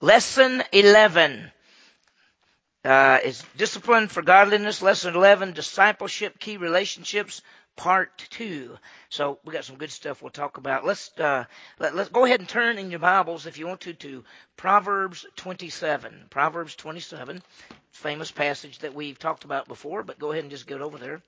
Lesson 11 is Discipline for Godliness. Lesson 11, Discipleship, Key Relationships, Part 2. So we got some good stuff we'll talk about. Let's go ahead and turn in your Bibles, if you want to Proverbs 27. Proverbs 27, famous passage that we've talked about before, but go ahead and just get over there.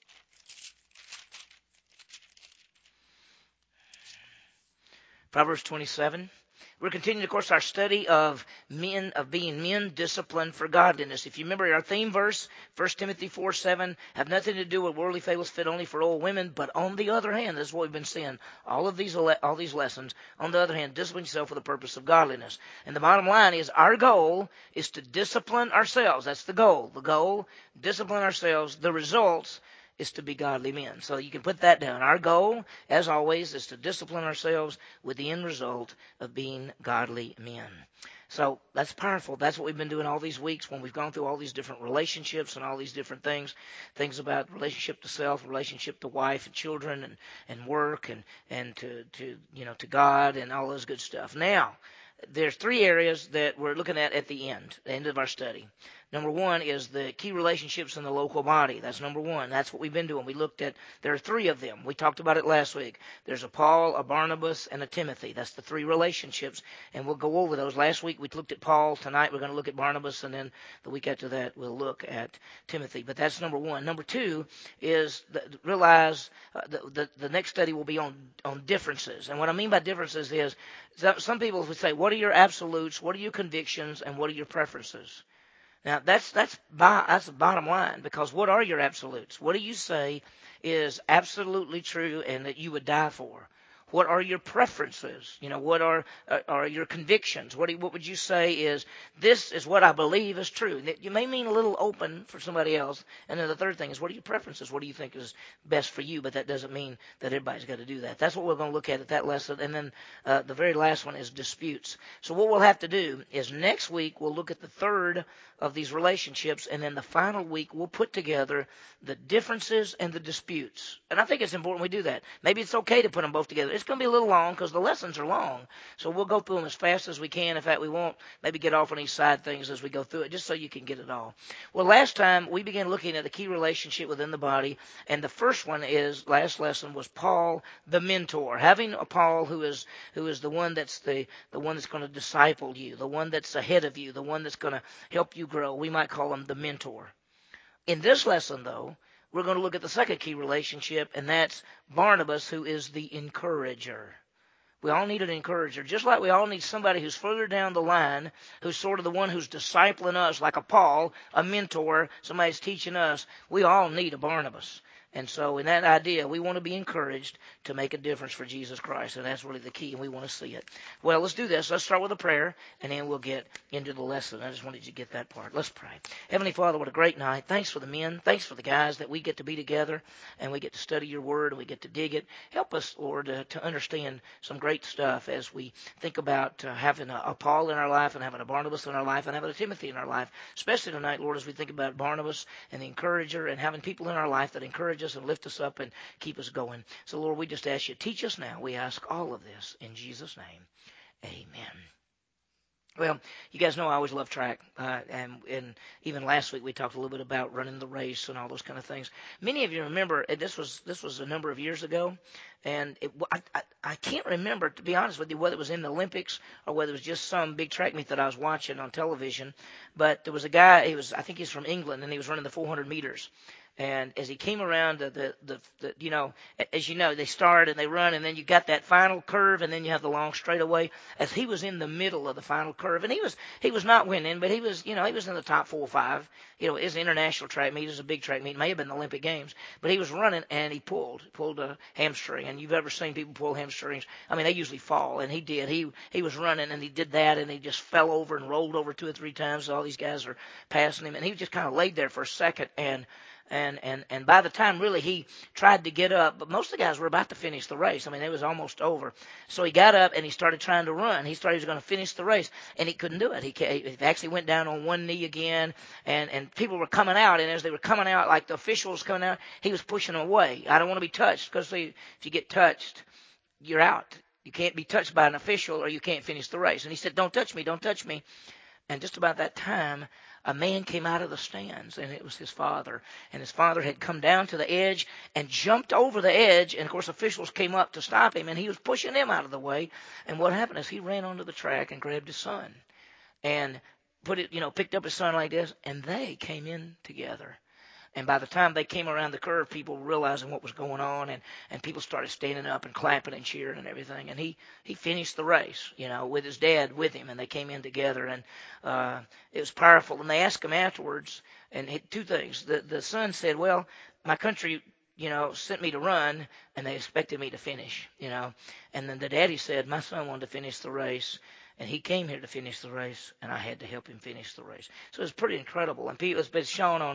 Proverbs 27. We're continuing, of course, our study of being men disciplined for godliness. If you remember our theme verse, 1 Timothy 4:7, have nothing to do with worldly fables fit only for old women. But on the other hand, this is what we've been seeing all these lessons. On the other hand, discipline yourself for the purpose of godliness. And the bottom line is our goal is to discipline ourselves. That's the goal. The goal, discipline ourselves. The results is to be godly men. So you can put that down. Our goal, as always, is to discipline ourselves with the end result of being godly men. So that's powerful. That's what we've been doing all these weeks when we've gone through all these different relationships and all these different things about relationship to self, relationship to wife and children and work and to God and all those good stuff. Now, there's three areas that we're looking at the end of our study. Number one is the key relationships in the local body. That's number one. That's what we've been doing. We looked at, there are three of them. We talked about it last week. There's a Paul, a Barnabas, and a Timothy. That's the three relationships, and we'll go over those. Last week we looked at Paul. Tonight we're going to look at Barnabas, and then the week after that we'll look at Timothy. But that's number one. Number two is realize the next study will be on differences. And what I mean by differences is some people would say, what are your absolutes, what are your convictions, and what are your preferences? Now, that's the bottom line, because what are your absolutes? What do you say is absolutely true and that you would die for? What are your preferences? What are your convictions? What would you say is, this is what I believe is true? You may mean a little open for somebody else. And then the third thing is, what are your preferences? What do you think is best for you? But that doesn't mean that everybody's got to do that. That's what we're going to look at that lesson. And then the very last one is disputes. So what we'll have to do is next week we'll look at the third of these relationships, and then the final week we'll put together the differences and the disputes. And I think it's important we do that. Maybe it's okay to put them both together. It's going to be a little long because the lessons are long. So we'll go through them as fast as we can. In fact, we won't maybe get off on these side things as we go through it, just so you can get it all. Well, last time we began looking at the key relationship within the body, and the first one last lesson was Paul, the mentor. Having a Paul who is the one that's the one that's going to disciple you, the one that's ahead of you, the one that's going to help you grow. We might call him the mentor. In this lesson, though, we're going to look at the second key relationship, and that's Barnabas, who is the encourager. We all need an encourager, just like we all need somebody who's further down the line, who's sort of the one who's discipling us, like a Paul, a mentor, somebody's teaching us. We all need a Barnabas. And so in that idea, we want to be encouraged to make a difference for Jesus Christ. And that's really the key, and we want to see it. Well, let's do this. Let's start with a prayer, and then we'll get into the lesson. I just wanted you to get that part. Let's pray. Heavenly Father, what a great night. Thanks for the men. Thanks for the guys that we get to be together, and we get to study your word, and we get to dig it. Help us, Lord, to understand some great stuff as we think about having a Paul in our life, and having a Barnabas in our life, and having a Timothy in our life. Especially tonight, Lord, as we think about Barnabas and the encourager, and having people in our life that encourage us and lift us up and keep us going. So, Lord, we just ask you, teach us now. We ask all of this in Jesus' name. Amen. Well, you guys know I always love track, and even last week we talked a little bit about running the race and all those kind of things. Many of you remember, this was a number of years ago, and I can't remember, to be honest with you, whether it was in the Olympics or whether it was just some big track meet that I was watching on television. But there was a guy, I think he's from England, and he was running the 400 meters. And as he came around as you know, they start and they run, and then you got that final curve, and then you have the long straightaway. As he was in the middle of the final curve, and he was not winning, but he was in the top 4 or 5. It's an international track meet, it's a big track meet, it may have been the Olympic Games, but he was running and he pulled a hamstring. And you've ever seen people pull hamstrings? I mean, they usually fall, and he did. He was running and he did that, and he just fell over and rolled over 2 or 3 times. So all these guys are passing him, and he just kind of laid there for a second, and by the time really he tried to get up, but most of the guys were about to finish the race. I mean, it was almost over. So he got up and he started trying to run. He started going to finish the race, and he couldn't do it. He actually went down on one knee again, and people were coming out, and as they were coming out, like the officials coming out, he was pushing them away. I don't want to be touched, because if you get touched, you're out. You can't be touched by an official or you can't finish the race. And he said, don't touch me, don't touch me. And just about that time, a man came out of the stands, and it was his father. And his father had come down to the edge and jumped over the edge. And, of course, officials came up to stop him, and he was pushing them out of the way. And what happened is he ran onto the track and grabbed his son and picked up his son like this, and they came in together. And by the time they came around the curve, people were realizing what was going on, and people started standing up and clapping and cheering and everything. And he finished the race, with his dad with him, and they came in together, and it was powerful. And they asked him afterwards, and two things. The son said, well, my country, sent me to run, and they expected me to finish, And then the daddy said, my son wanted to finish the race. And he came here to finish the race, and I had to help him finish the race. So it's pretty incredible. And it's been shown on,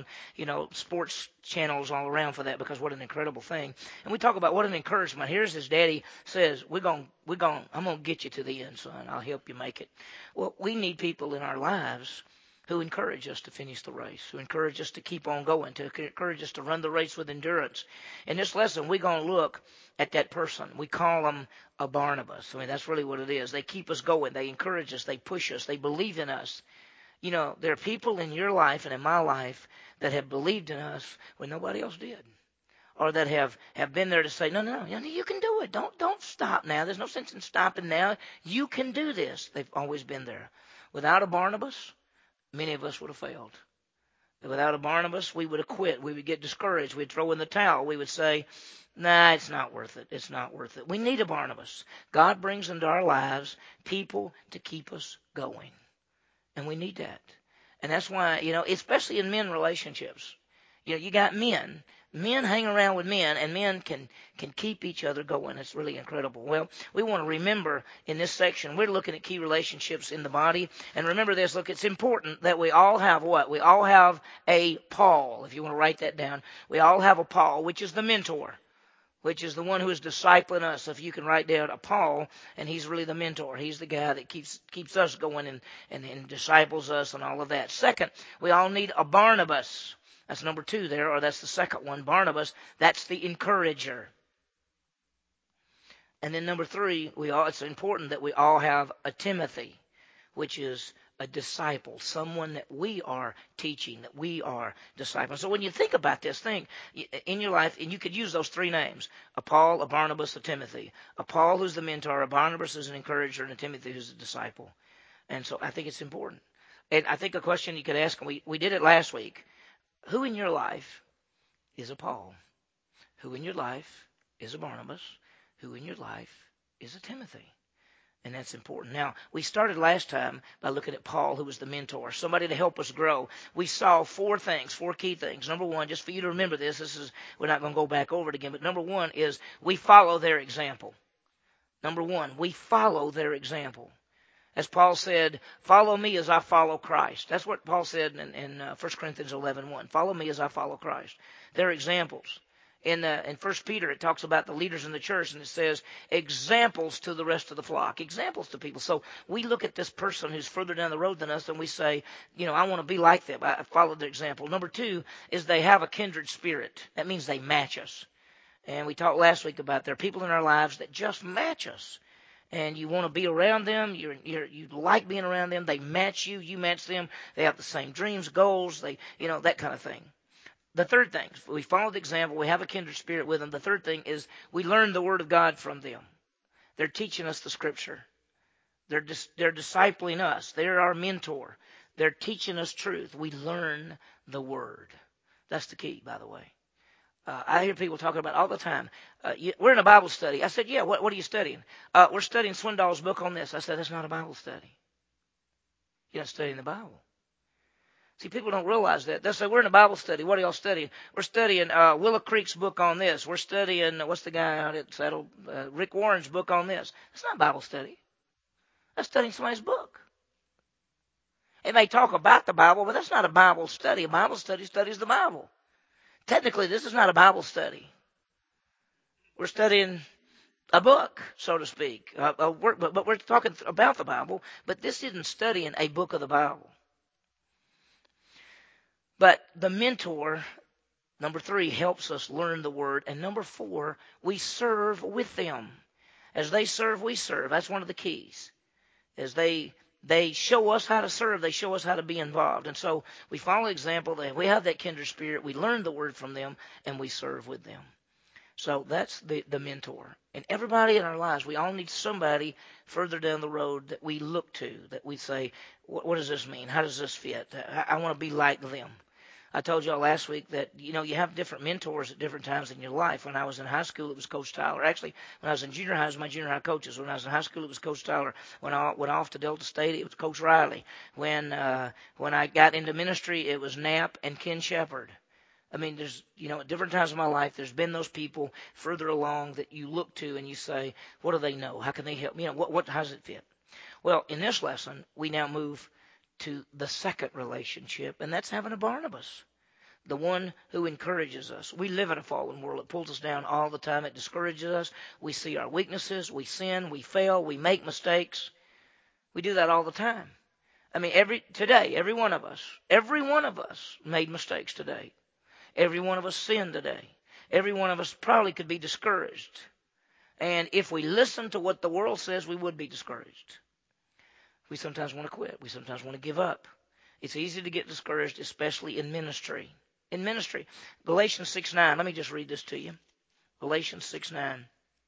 sports channels all around for that, because what an incredible thing. And we talk about what an encouragement. Here's his daddy says, I'm going to get you to the end, son. I'll help you make it. Well, we need people in our lives who encourage us to finish the race, who encourage us to keep on going, to encourage us to run the race with endurance. In this lesson, we're going to look at that person. We call them a Barnabas. I mean, that's really what it is. They keep us going. They encourage us. They push us. They believe in us. There are people in your life and in my life that have believed in us when nobody else did, or that have been there to say, no, you can do it. Don't stop now. There's no sense in stopping now. You can do this. They've always been there. Without a Barnabas, many of us would have failed. Without a Barnabas, we would have quit. We would get discouraged. We'd throw in the towel. We would say, nah, it's not worth it. It's not worth it. We need a Barnabas. God brings into our lives people to keep us going. And we need that. And that's why, especially in men relationships, you got men. Men hang around with men, and men can keep each other going. It's really incredible. Well, we want to remember in this section, we're looking at key relationships in the body. And remember this, look, it's important that we all have what? We all have a Paul, if you want to write that down. We all have a Paul, which is the mentor, which is the one who is discipling us. If you can write down a Paul, and he's really the mentor. He's the guy that keeps us going and disciples us and all of that. Second, we all need a Barnabas. That's number 2 there, or that's the second one, Barnabas. That's the encourager. And then number 3, it's important that we all have a Timothy, which is a disciple, someone that we are teaching, that we are discipling. So when you think about this thing in your life, and you could use those 3 names, a Paul, a Barnabas, a Timothy. A Paul who's the mentor, a Barnabas who's an encourager, and a Timothy who's a disciple. And so I think it's important. And I think a question you could ask, and we did it last week, who in your life is a Paul? Who in your life is a Barnabas? Who in your life is a Timothy? And that's important. Now, we started last time by looking at Paul, who was the mentor, somebody to help us grow. We saw 4 key things. Number 1, just for you to remember this, we're not going to go back over it again, but number 1 is we follow their example. Number 1, we follow their example. As Paul said, follow me as I follow Christ. That's what Paul said in 1 Corinthians 11:1. Follow me as I follow Christ. They're examples. In 1 Peter, it talks about the leaders in the church, and it says examples to the rest of the flock. Examples to people. So we look at this person who's further down the road than us, and we say, I want to be like them. I follow their example. Number 2 is they have a kindred spirit. That means they match us. And we talked last week about there are people in our lives that just match us. And you want to be around them. You like being around them. They match you. You match them. They have the same dreams, goals. That kind of thing. The third thing, we follow the example. We have a kindred spirit with them. The third thing is we learn the Word of God from them. They're teaching us the Scripture. They're discipling us. They're our mentor. They're teaching us truth. We learn the Word. That's the key, by the way. I hear people talking about all the time. We're in a Bible study. I said, yeah, what are you studying? We're studying Swindoll's book on this. I said, that's not a Bible study. You're not studying the Bible. See, people don't realize that. They'll say, we're in a Bible study. What are y'all studying? We're studying Willow Creek's book on this. We're studying, what's the guy out at Saddle? Rick Warren's book on this. That's not Bible study. That's studying somebody's book. It may talk about the Bible, but that's not a Bible study. A Bible study studies the Bible. Technically, this is not a Bible study. We're studying a book, so to speak. But we're talking about the Bible, but this isn't studying a book of the Bible. But the mentor, number 3, helps us learn the Word. And number 4, we serve with them. As they serve, we serve. That's one of the keys. As they show us how to serve, they show us how to be involved. And so we follow example. We have that kindred spirit. We learn the word from them, and we serve with them. So that's the mentor. And everybody in our lives, we all need somebody further down the road that we look to, that we say, what does this mean? How does this fit? I want to be like them. I told y'all last week that, you have different mentors at different times in your life. When I was in high school, it was Coach Tyler. Actually, when I was in junior high, it was my junior high coaches. When I was in high school, it was Coach Tyler. When I went off to Delta State, it was Coach Riley. When I got into ministry, it was Knapp and Ken Shepard. I mean, there's, at different times in my life, there's been those people further along that you look to and you say, what do they know? How can they help? How does it fit? Well, in this lesson, we now move to the second relationship, and that's having a Barnabas, the one who encourages us. We live in a fallen world. It pulls us down all the time. It discourages us. We see our weaknesses. We sin. We fail. We make mistakes. We do that all the time. I mean, every one of us made mistakes today. Every one of us sinned today. Every one of us probably could be discouraged. And if we listen to what the world says, we would be discouraged. We sometimes want to quit. We sometimes want to give up. It's easy to get discouraged, especially in ministry. In ministry, Galatians 6:9. Let me just read this to you. Galatians 6:9.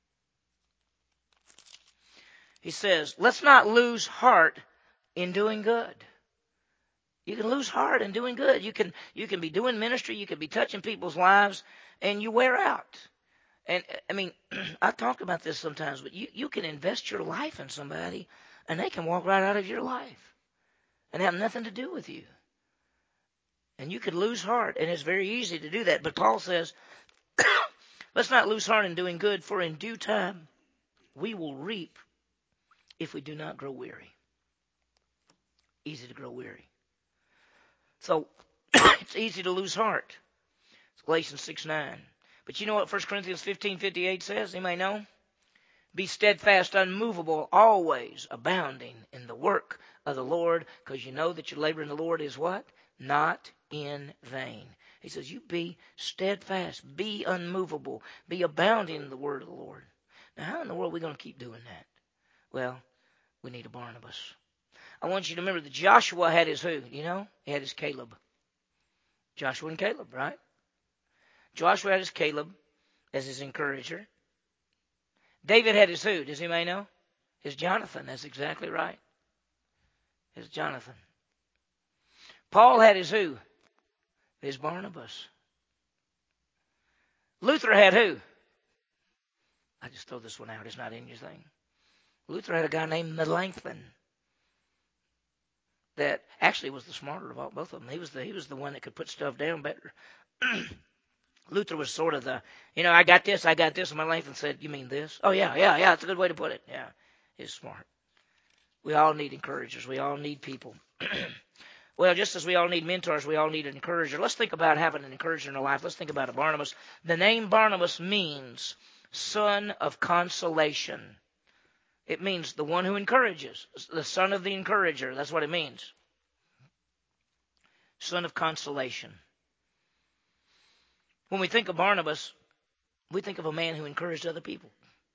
He says, let's not lose heart in doing good. You can lose heart in doing good. You can be doing ministry. You can be touching people's lives, and you wear out. And, I mean, I talk about this sometimes, but you can invest your life in somebody, and they can walk right out of your life and have nothing to do with you. And you could lose heart, and it's very easy to do that. But Paul says, let's not lose heart in doing good, for in due time we will reap if we do not grow weary. Easy to grow weary. So it's easy to lose heart. It's Galatians 6:9. But you know what 1 Corinthians 15:58 says? You may know. Be steadfast, unmovable, always abounding in the work of the Lord, because you know that your labor in the Lord is what? Not in vain. He says, you be steadfast, be unmovable, be abounding in the word of the Lord. Now, how in the world are we going to keep doing that? Well, we need a Barnabas. I want you to remember that Joshua had his who? He had his Caleb. Joshua and Caleb, right? Joshua had his Caleb as his encourager. David had his who? Does anybody know? His Jonathan. That's exactly right. His Jonathan. Paul had his who? His Barnabas. Luther had who? I just throw this one out. It's not in your thing. Luther had a guy named Melanchthon that actually was the smarter of both of them. He was the one that could put stuff down better. Luther was sort of the, I got this. And Melanchthon said, you mean this? Oh, yeah. That's a good way to put it. Yeah, he's smart. We all need encouragers. We all need people. Well, just as we all need mentors, we all need an encourager. Let's think about having an encourager in our life. Let's think about a Barnabas. The name Barnabas means son of consolation. It means the one who encourages, the son of the encourager. That's what it means. Son of consolation. When we think of Barnabas, we think of a man who encouraged other people.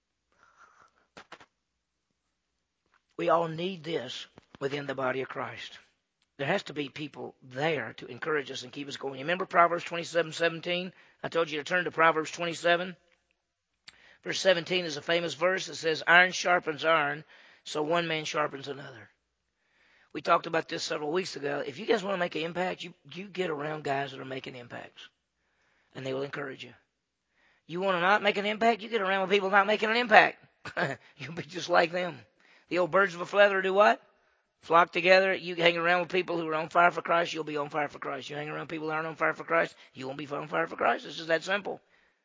We all need this within the body of Christ. There has to be people there to encourage us and keep us going. You remember Proverbs 27:17? I told you to turn to Proverbs 27. Verse 17 is a famous verse that says, iron sharpens iron, so one man sharpens another. We talked about this several weeks ago. If you guys want to make an impact, you get around guys that are making impacts, and they will encourage you. You want to not make an impact, you get around with people not making an impact. You'll be just like them. The old birds of a feather do what? Flock together. You hang around with people who are on fire for Christ, you'll be on fire for Christ. You hang around people who aren't on fire for Christ, you won't be on fire for Christ. It's just that simple.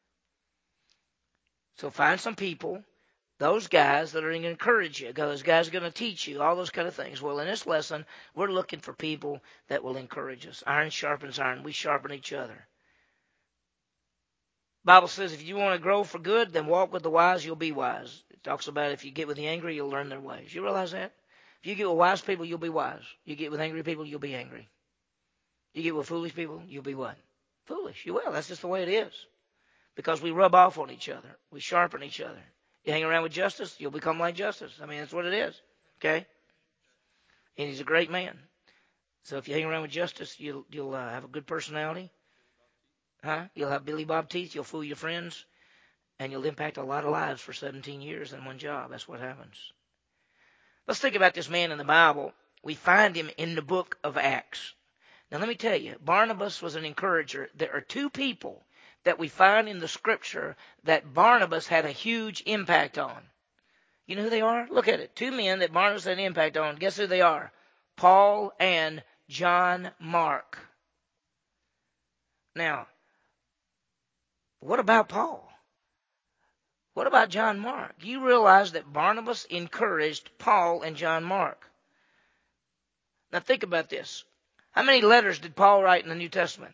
So find some people, those guys that are going to encourage you, those guys are going to teach you, all those kind of things. Well, in this lesson, we're looking for people that will encourage us. Iron sharpens iron. We sharpen each other. Bible says if you want to grow for good, then walk with the wise, you'll be wise. It talks about if you get with the angry, you'll learn their ways. You realize that? If you get with wise people, you'll be wise. You get with angry people, you'll be angry. You get with foolish people, you'll be what? Foolish. You will. That's just the way it is. Because we rub off on each other. We sharpen each other. You hang around with Justus, you'll become like Justus. I mean, that's what it is. Okay? And he's a great man. So if you hang around with Justus, you'll have a good personality. You'll have Billy Bob teeth. You'll fool your friends. And you'll impact a lot of lives for 17 years in one job. That's what happens. Let's think about this man in the Bible. We find him in the book of Acts. Now, let me tell you, Barnabas was an encourager. There are two people that we find in the Scripture that Barnabas had a huge impact on. You know who they are? Look at it. Two men that Barnabas had an impact on. Guess who they are? Paul and John Mark. Now, what about Paul? What about John Mark? You realize that Barnabas encouraged Paul and John Mark. Now think about this. How many letters did Paul write in the New Testament?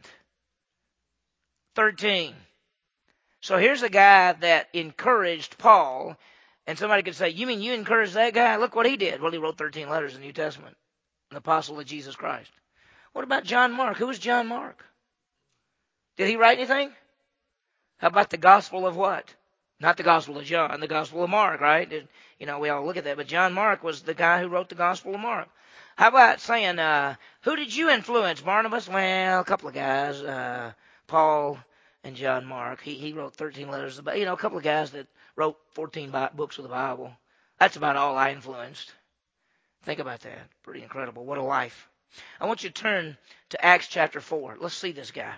13. So here's a guy that encouraged Paul, and somebody could say, you mean you encouraged that guy? Look what he did. Well, he wrote 13 letters in the New Testament. An apostle of Jesus Christ. What about John Mark? Who was John Mark? Did he write anything? How about the Gospel of what? Not the Gospel of John, the Gospel of Mark, right? You know, we all look at that. But John Mark was the guy who wrote the Gospel of Mark. How about saying, who did you influence, Barnabas? Well, a couple of guys, Paul and John Mark. He wrote 13 letters. About, a couple of guys that wrote 14 books of the Bible. That's about all I influenced. Think about that. Pretty incredible. What a life. I want you to turn to Acts chapter 4. Let's see this guy.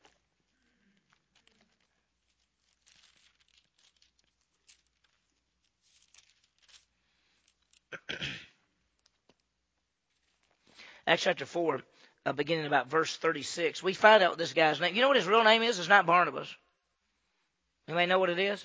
Acts chapter 4, beginning about verse 36. We find out this guy's name. You know what his real name is? It's not Barnabas. Anybody know what it is?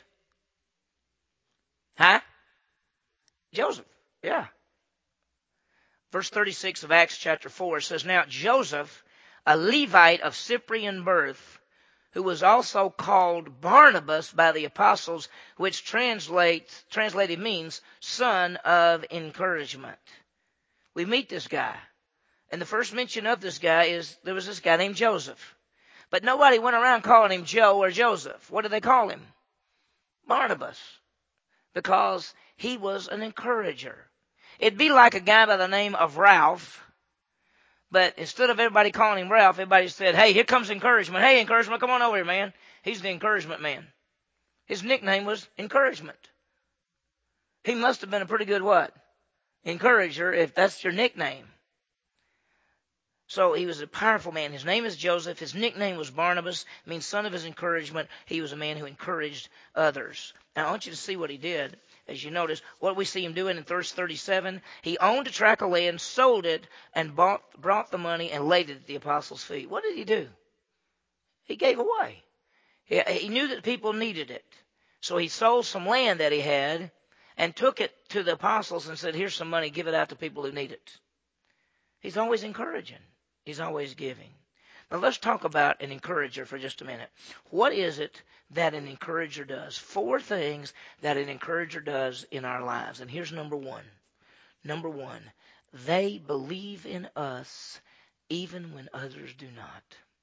Joseph. Yeah. Verse 36 of Acts chapter 4 says, Now Joseph, a Levite of Cyprian birth, who was also called Barnabas by the apostles, which translated means son of encouragement. We meet this guy. And the first mention of this guy is there was this guy named Joseph. But nobody went around calling him Joe or Joseph. What did they call him? Barnabas. Because he was an encourager. It'd be like a guy by the name of Ralph. But instead of everybody calling him Ralph, everybody said, hey, here comes encouragement. Hey, encouragement, come on over here, man. He's the encouragement man. His nickname was Encouragement. He must have been a pretty good what? Encourager, if that's your nickname. So he was a powerful man. His name is Joseph. His nickname was Barnabas, means son of his encouragement. He was a man who encouraged others. Now, I want you to see what he did. As you notice, what we see him doing in verse 37, he owned a tract of land, sold it, and brought the money and laid it at the apostles' feet. What did he do? He gave away. He knew that people needed it. So he sold some land that he had and took it to the apostles and said, here's some money, give it out to people who need it. He's always encouraging. He's always giving. Now let's talk about an encourager for just a minute. What is it that an encourager does? 4 things that an encourager does in our lives. And here's number 1. Number 1, they believe in us even when others do not.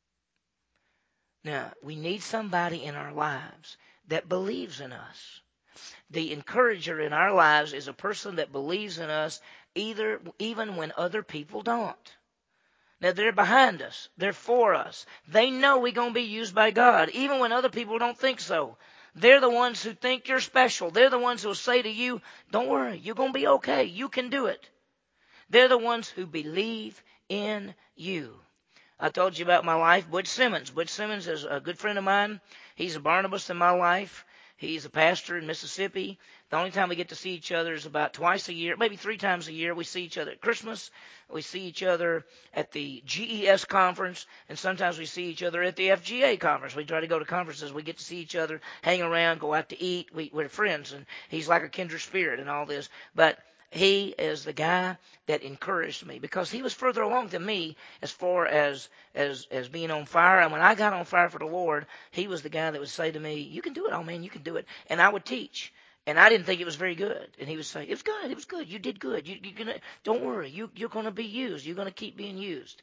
Now, we need somebody in our lives that believes in us. The encourager in our lives is a person that believes in us even when other people don't. Now, they're behind us. They're for us. They know we're going to be used by God, even when other people don't think so. They're the ones who think you're special. They're the ones who will say to you, don't worry, you're going to be okay. You can do it. They're the ones who believe in you. I told you about my life, Butch Simmons. Butch Simmons is a good friend of mine. He's a Barnabas in my life. He's a pastor in Mississippi. The only time we get to see each other is about twice a year, maybe 3 times a year. We see each other at Christmas. We see each other at the GES conference, and sometimes we see each other at the FGA conference. We try to go to conferences. We get to see each other, hang around, go out to eat. We're friends, and he's like a kindred spirit and all this. But he is the guy that encouraged me because he was further along than me as far as being on fire. And when I got on fire for the Lord, he was the guy that would say to me, you can do it, oh man, you can do it. And I would teach. And I didn't think it was very good. And he would say, it was good. You did good. You're gonna, don't worry. You're going to be used. You're going to keep being used.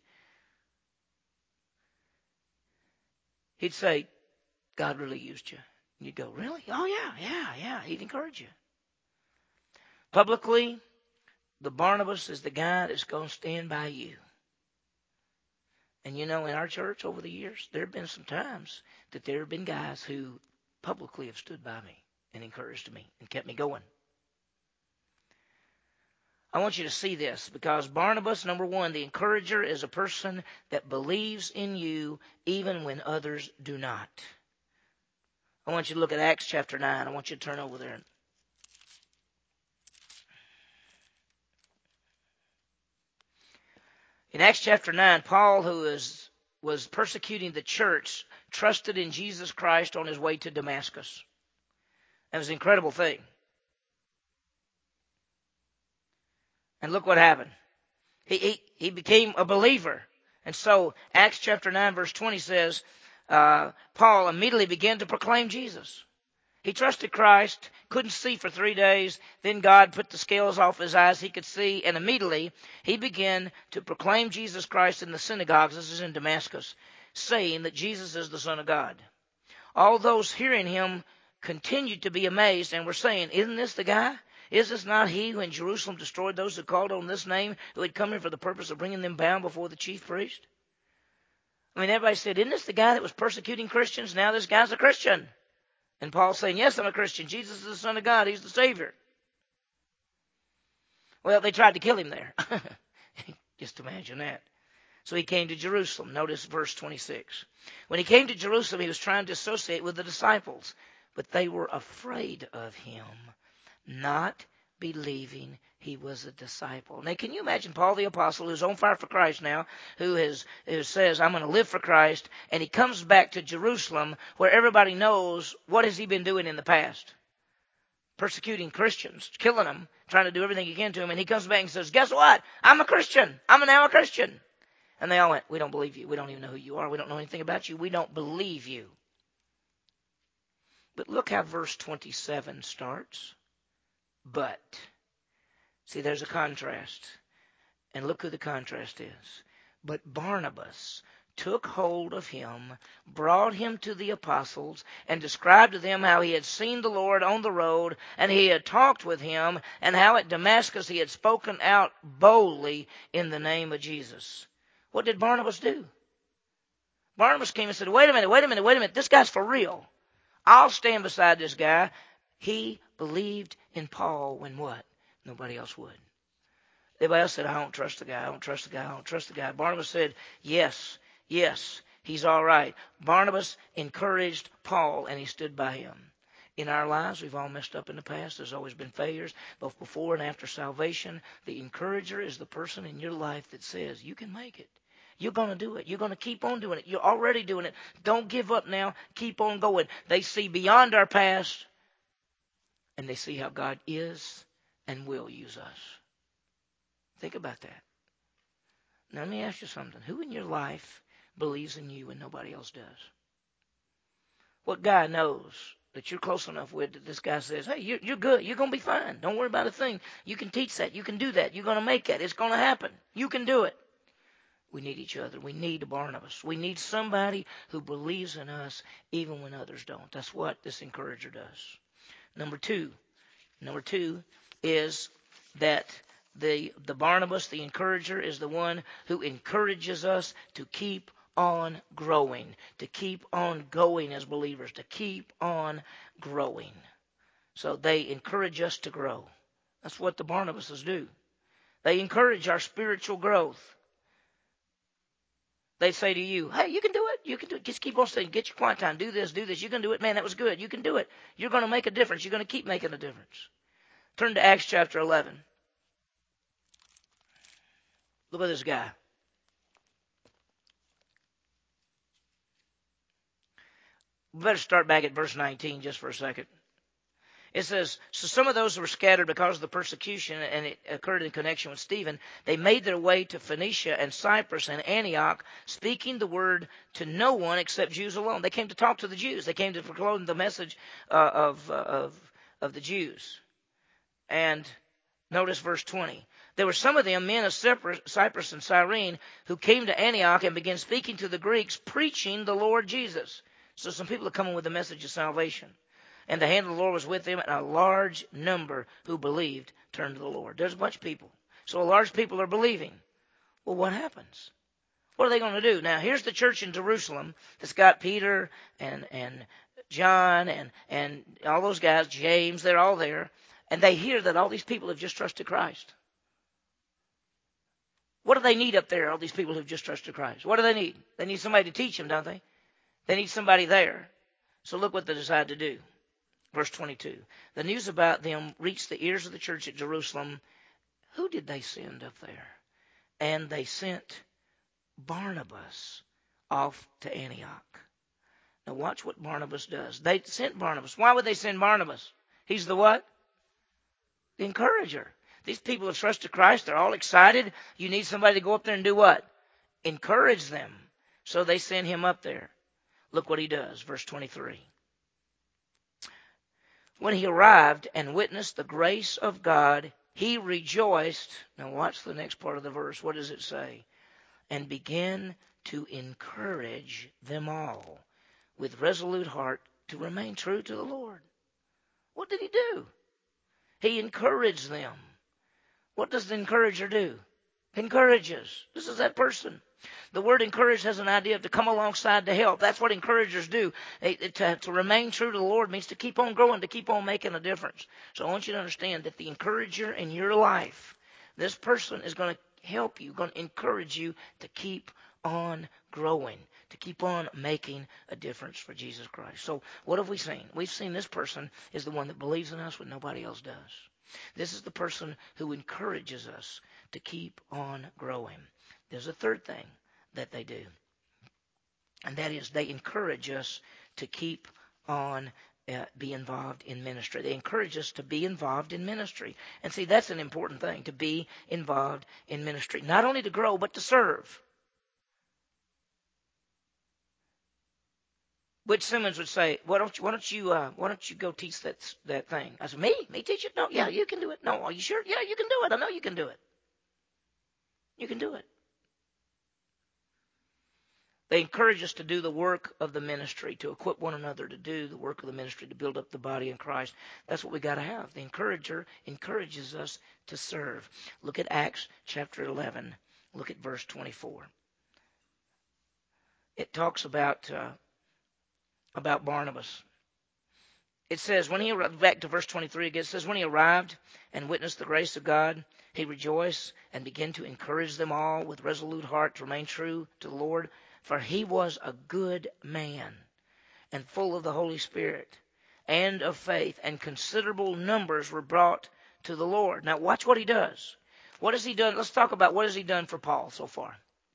He'd say, God really used you. And you'd go, really? Oh, yeah. He'd encourage you. Publicly, the Barnabas is the guy that's going to stand by you. And you know, in our church over the years, there have been some times that there have been guys who publicly have stood by me and encouraged me and kept me going. I want you to see this, because Barnabas, number one, the encourager, is a person that believes in you even when others do not. I want you to look at Acts chapter 9. I want you to turn over there. In Acts chapter 9, Paul, who was persecuting the church, trusted in Jesus Christ on his way to Damascus. That was an incredible thing. And look what happened. He became a believer. And so Acts chapter 9 verse 20 says, Paul immediately began to proclaim Jesus. He trusted Christ, couldn't see for 3 days. Then God put the scales off his eyes. He could see. And immediately he began to proclaim Jesus Christ in the synagogues. This is in Damascus, saying that Jesus is the Son of God. All those hearing him continued to be amazed and were saying, isn't this the guy? Is this not he who in Jerusalem destroyed those who called on this name, who had come here for the purpose of bringing them bound before the chief priest? I mean, everybody said, isn't this the guy that was persecuting Christians? Now this guy's a Christian. And Paul's saying, yes, I'm a Christian. Jesus is the Son of God. He's the Savior. Well, they tried to kill him there. Just imagine that. So he came to Jerusalem. Notice verse 26. When he came to Jerusalem, he was trying to associate with the disciples, but they were afraid of him, not believing he was a disciple. Now, can you imagine Paul the Apostle, who's on fire for Christ now, who says, I'm going to live for Christ, and he comes back to Jerusalem where everybody knows what has he been doing in the past? Persecuting Christians, killing them, trying to do everything he can to them, and he comes back and says, guess what? I'm a Christian. I'm now a Christian. And they all went, we don't believe you. We don't even know who you are. We don't know anything about you. We don't believe you. But look how verse 27 starts. But. See, there's a contrast. And look who the contrast is. But Barnabas took hold of him, brought him to the apostles, and described to them how he had seen the Lord on the road, and he had talked with him, and how at Damascus he had spoken out boldly in the name of Jesus. What did Barnabas do? Barnabas came and said, wait a minute, this guy's for real. I'll stand beside this guy. He believed in Paul when what? Nobody else would. Everybody else said, I don't trust the guy. Barnabas said, yes, he's all right. Barnabas encouraged Paul, and he stood by him. In our lives, we've all messed up in the past. There's always been failures, both before and after salvation. The encourager is the person in your life that says, you can make it. You're going to do it. You're going to keep on doing it. You're already doing it. Don't give up now. Keep on going. They see beyond our past, and they see how God is and will use us. Think about that. Now, let me ask you something. Who in your life believes in you when nobody else does? What guy knows that you're close enough with that this guy says, hey, you're good. You're going to be fine. Don't worry about a thing. You can teach that. You can do that. You're going to make that. It's going to happen. You can do it. We need each other. We need a Barnabas. We need somebody who believes in us even when others don't. That's what this encourager does. Number two is that the Barnabas, the encourager, is the one who encourages us to keep on growing, to keep on going as believers, to keep on growing. So they encourage us to grow. That's what the Barnabases do. They encourage our spiritual growth. They say to you, hey, you can do it. You can do it. Just keep on saying, get your quiet time. Do this. You can do it. Man, that was good. You can do it. You're going to make a difference. You're going to keep making a difference. Turn to Acts chapter 11. Look at this guy. We better start back at verse 19 just for a second. It says, so some of those who were scattered because of the persecution, and it occurred in connection with Stephen, they made their way to Phoenicia and Cyprus and Antioch, speaking the word to no one except Jews alone. They came to talk to the Jews. They came to proclaim the message of the Jews. And notice verse 20. There were some of them, men of Cyprus and Cyrene, who came to Antioch and began speaking to the Greeks, preaching the Lord Jesus. So some people are coming with the message of salvation. And the hand of the Lord was with them, and a large number who believed turned to the Lord. There's a bunch of people. So a large people are believing. Well, what happens? What are they going to do? Now, here's the church in Jerusalem that's got Peter and John and all those guys, James, they're all there. And they hear that all these people have just trusted Christ. What do they need up there, all these people who've just trusted Christ? What do they need? They need somebody to teach them, don't they? They need somebody there. So look what they decide to do. Verse 22. The news about them reached the ears of the church at Jerusalem. Who did they send up there? And they sent Barnabas off to Antioch. Now watch what Barnabas does. They sent Barnabas. Why would they send Barnabas? He's the what? The encourager. These people have trusted Christ. They're all excited. You need somebody to go up there and do what? Encourage them. So they send him up there. Look what he does. Verse 23. When he arrived and witnessed the grace of God, he rejoiced. Now watch the next part of the verse. What does it say? And began to encourage them all with resolute heart to remain true to the Lord. What did he do? He encouraged them. What does the encourager do? Encourages. This is that person. The word encourage has an idea of to come alongside to help. That's what encouragers do. To remain true to the Lord means to keep on growing, to keep on making a difference. So I want you to understand that the encourager in your life, this person is going to help you, going to encourage you to keep on growing, to keep on making a difference for Jesus Christ. So what have we seen? We've seen this person is the one that believes in us when nobody else does. This is the person who encourages us to keep on growing. There's a third thing that they do, and that is they encourage us to keep on be involved in ministry. They encourage us to be involved in ministry. And see, that's an important thing, to be involved in ministry. Not only to grow, but to serve. Butch Simmons would say, why don't you go teach that thing? I said, me teach it? No, yeah, you can do it. No, are you sure? Yeah, you can do it. I know you can do it. You can do it. They encourage us to do the work of the ministry, to equip one another to do the work of the ministry, to build up the body in Christ. That's what we got to have. The encourager encourages us to serve. Look at Acts chapter 11. Look at verse 24. It talks about Barnabas. It says, back to verse 23 again, it says, when he arrived and witnessed the grace of God, he rejoiced and began to encourage them all with resolute heart to remain true to the Lord. For he was a good man and full of the Holy Spirit and of faith, and considerable numbers were brought to the Lord. Now watch what he does. What has he done? Let's talk about what has he done for Paul so far.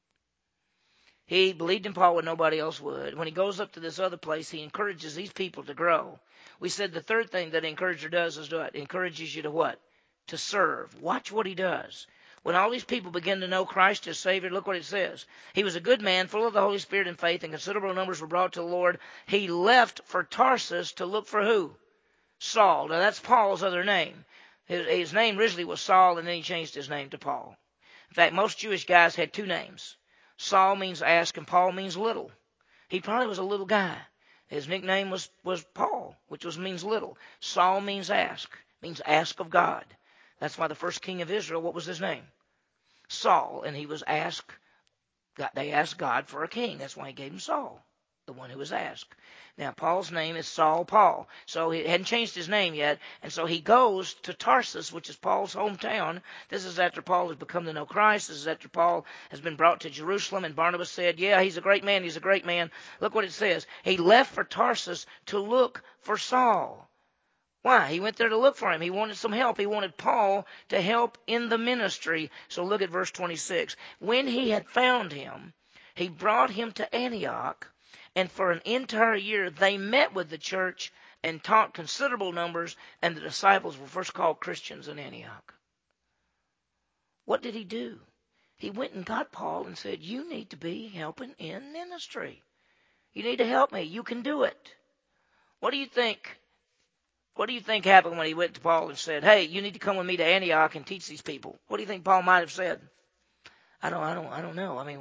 He believed in Paul when nobody else would. When he goes up to this other place, he encourages these people to grow. We said the third thing that an encourager does is what? It encourages you to what? To serve. Watch what he does. When all these people begin to know Christ as Savior, look what it says. He was a good man, full of the Holy Spirit and faith, and considerable numbers were brought to the Lord. He left for Tarsus to look for who? Saul. Now that's Paul's other name. His name originally was Saul, and then he changed his name to Paul. In fact, most Jewish guys had two names. Saul means ask, and Paul means little. He probably was a little guy. His nickname was Paul, which means little. Saul means ask of God. That's why the first king of Israel, what was his name? Saul, and he was asked. They asked God for a king. That's why he gave him Saul, the one who was asked. Now, Paul's name is Saul Paul. So he hadn't changed his name yet. And so he goes to Tarsus, which is Paul's hometown. This is after Paul has become to know Christ. This is after Paul has been brought to Jerusalem. And Barnabas said, yeah, he's a great man. He's a great man. Look what it says. He left for Tarsus to look for Saul. Why? He went there to look for him. He wanted some help. He wanted Paul to help in the ministry. So look at verse 26. When he had found him, he brought him to Antioch, and for an entire year they met with the church and taught considerable numbers, and the disciples were first called Christians in Antioch. What did he do? He went and got Paul and said, you need to be helping in ministry. You need to help me. You can do it. What do you think? What do you think happened when he went to Paul and said, hey, you need to come with me to Antioch and teach these people? What do you think Paul might have said? I don't know. I mean,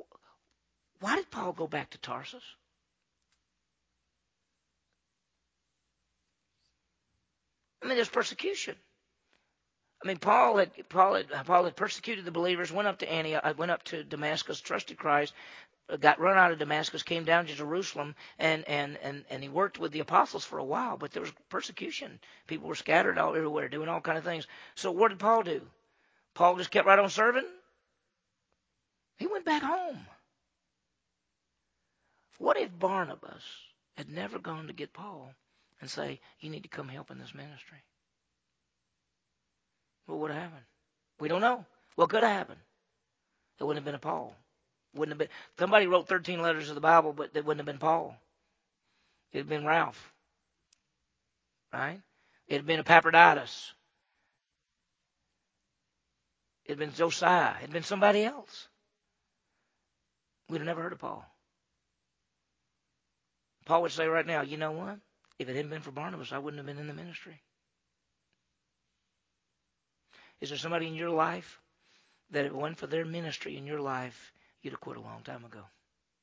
why did Paul go back to Tarsus? I mean, there's persecution. I mean, Paul had persecuted the believers, went up to Antioch, went up to Damascus, trusted Christ, got run out of Damascus, came down to Jerusalem, and he worked with the apostles for a while, but there was persecution. People were scattered all everywhere, doing all kind of things. So what did Paul do? Paul just kept right on serving? He went back home. What if Barnabas had never gone to get Paul and say, you need to come help in this ministry? What would have happened? We don't know. What could have happened? It wouldn't have been a Paul. Wouldn't have been. Somebody wrote 13 letters of the Bible, but it wouldn't have been Paul. It had been Ralph. Right? It had been Epaphroditus. It had been Josiah. It had been somebody else. We'd have never heard of Paul. Paul would say right now, you know what? If it hadn't been for Barnabas, I wouldn't have been in the ministry. Is there somebody in your life that if it wasn't for their ministry in your life, you'd have quit a long time ago?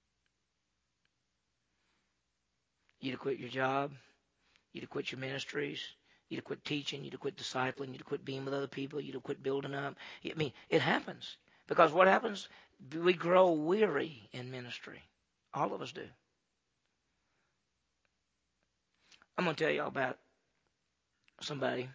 You'd have quit your job. You'd have quit your ministries. You'd have quit teaching. You'd have quit discipling. You'd have quit being with other people. You'd have quit building up. I mean, it happens. Because what happens? We grow weary in ministry. All of us do. I'm going to tell you all about somebody.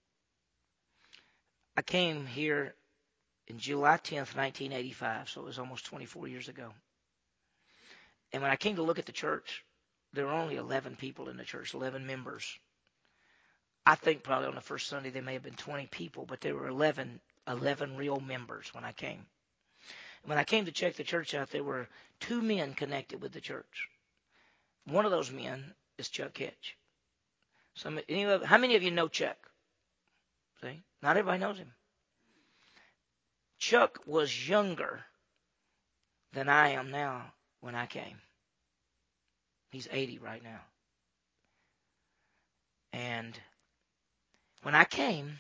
I came here in July 10th, 1985, so it was almost 24 years ago. And when I came to look at the church, there were only 11 people in the church, 11 members. I think probably on the first Sunday there may have been 20 people, but there were 11 real members when I came. When I came to check the church out, there were 2 men connected with the church. One of those men is Chuck Hitch. How many of you know Chuck? See, not everybody knows him. Chuck was younger than I am now when I came. He's 80 right now. And when I came,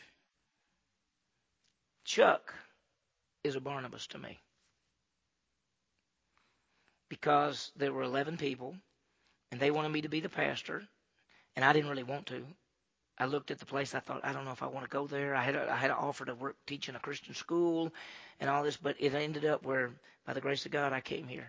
Chuck is a Barnabas to me. Because there were 11 people, and they wanted me to be the pastor, and I didn't really want to. I looked at the place. I thought, I don't know if I want to go there. I had an offer to work teaching a Christian school and all this, but it ended up where, by the grace of God, I came here.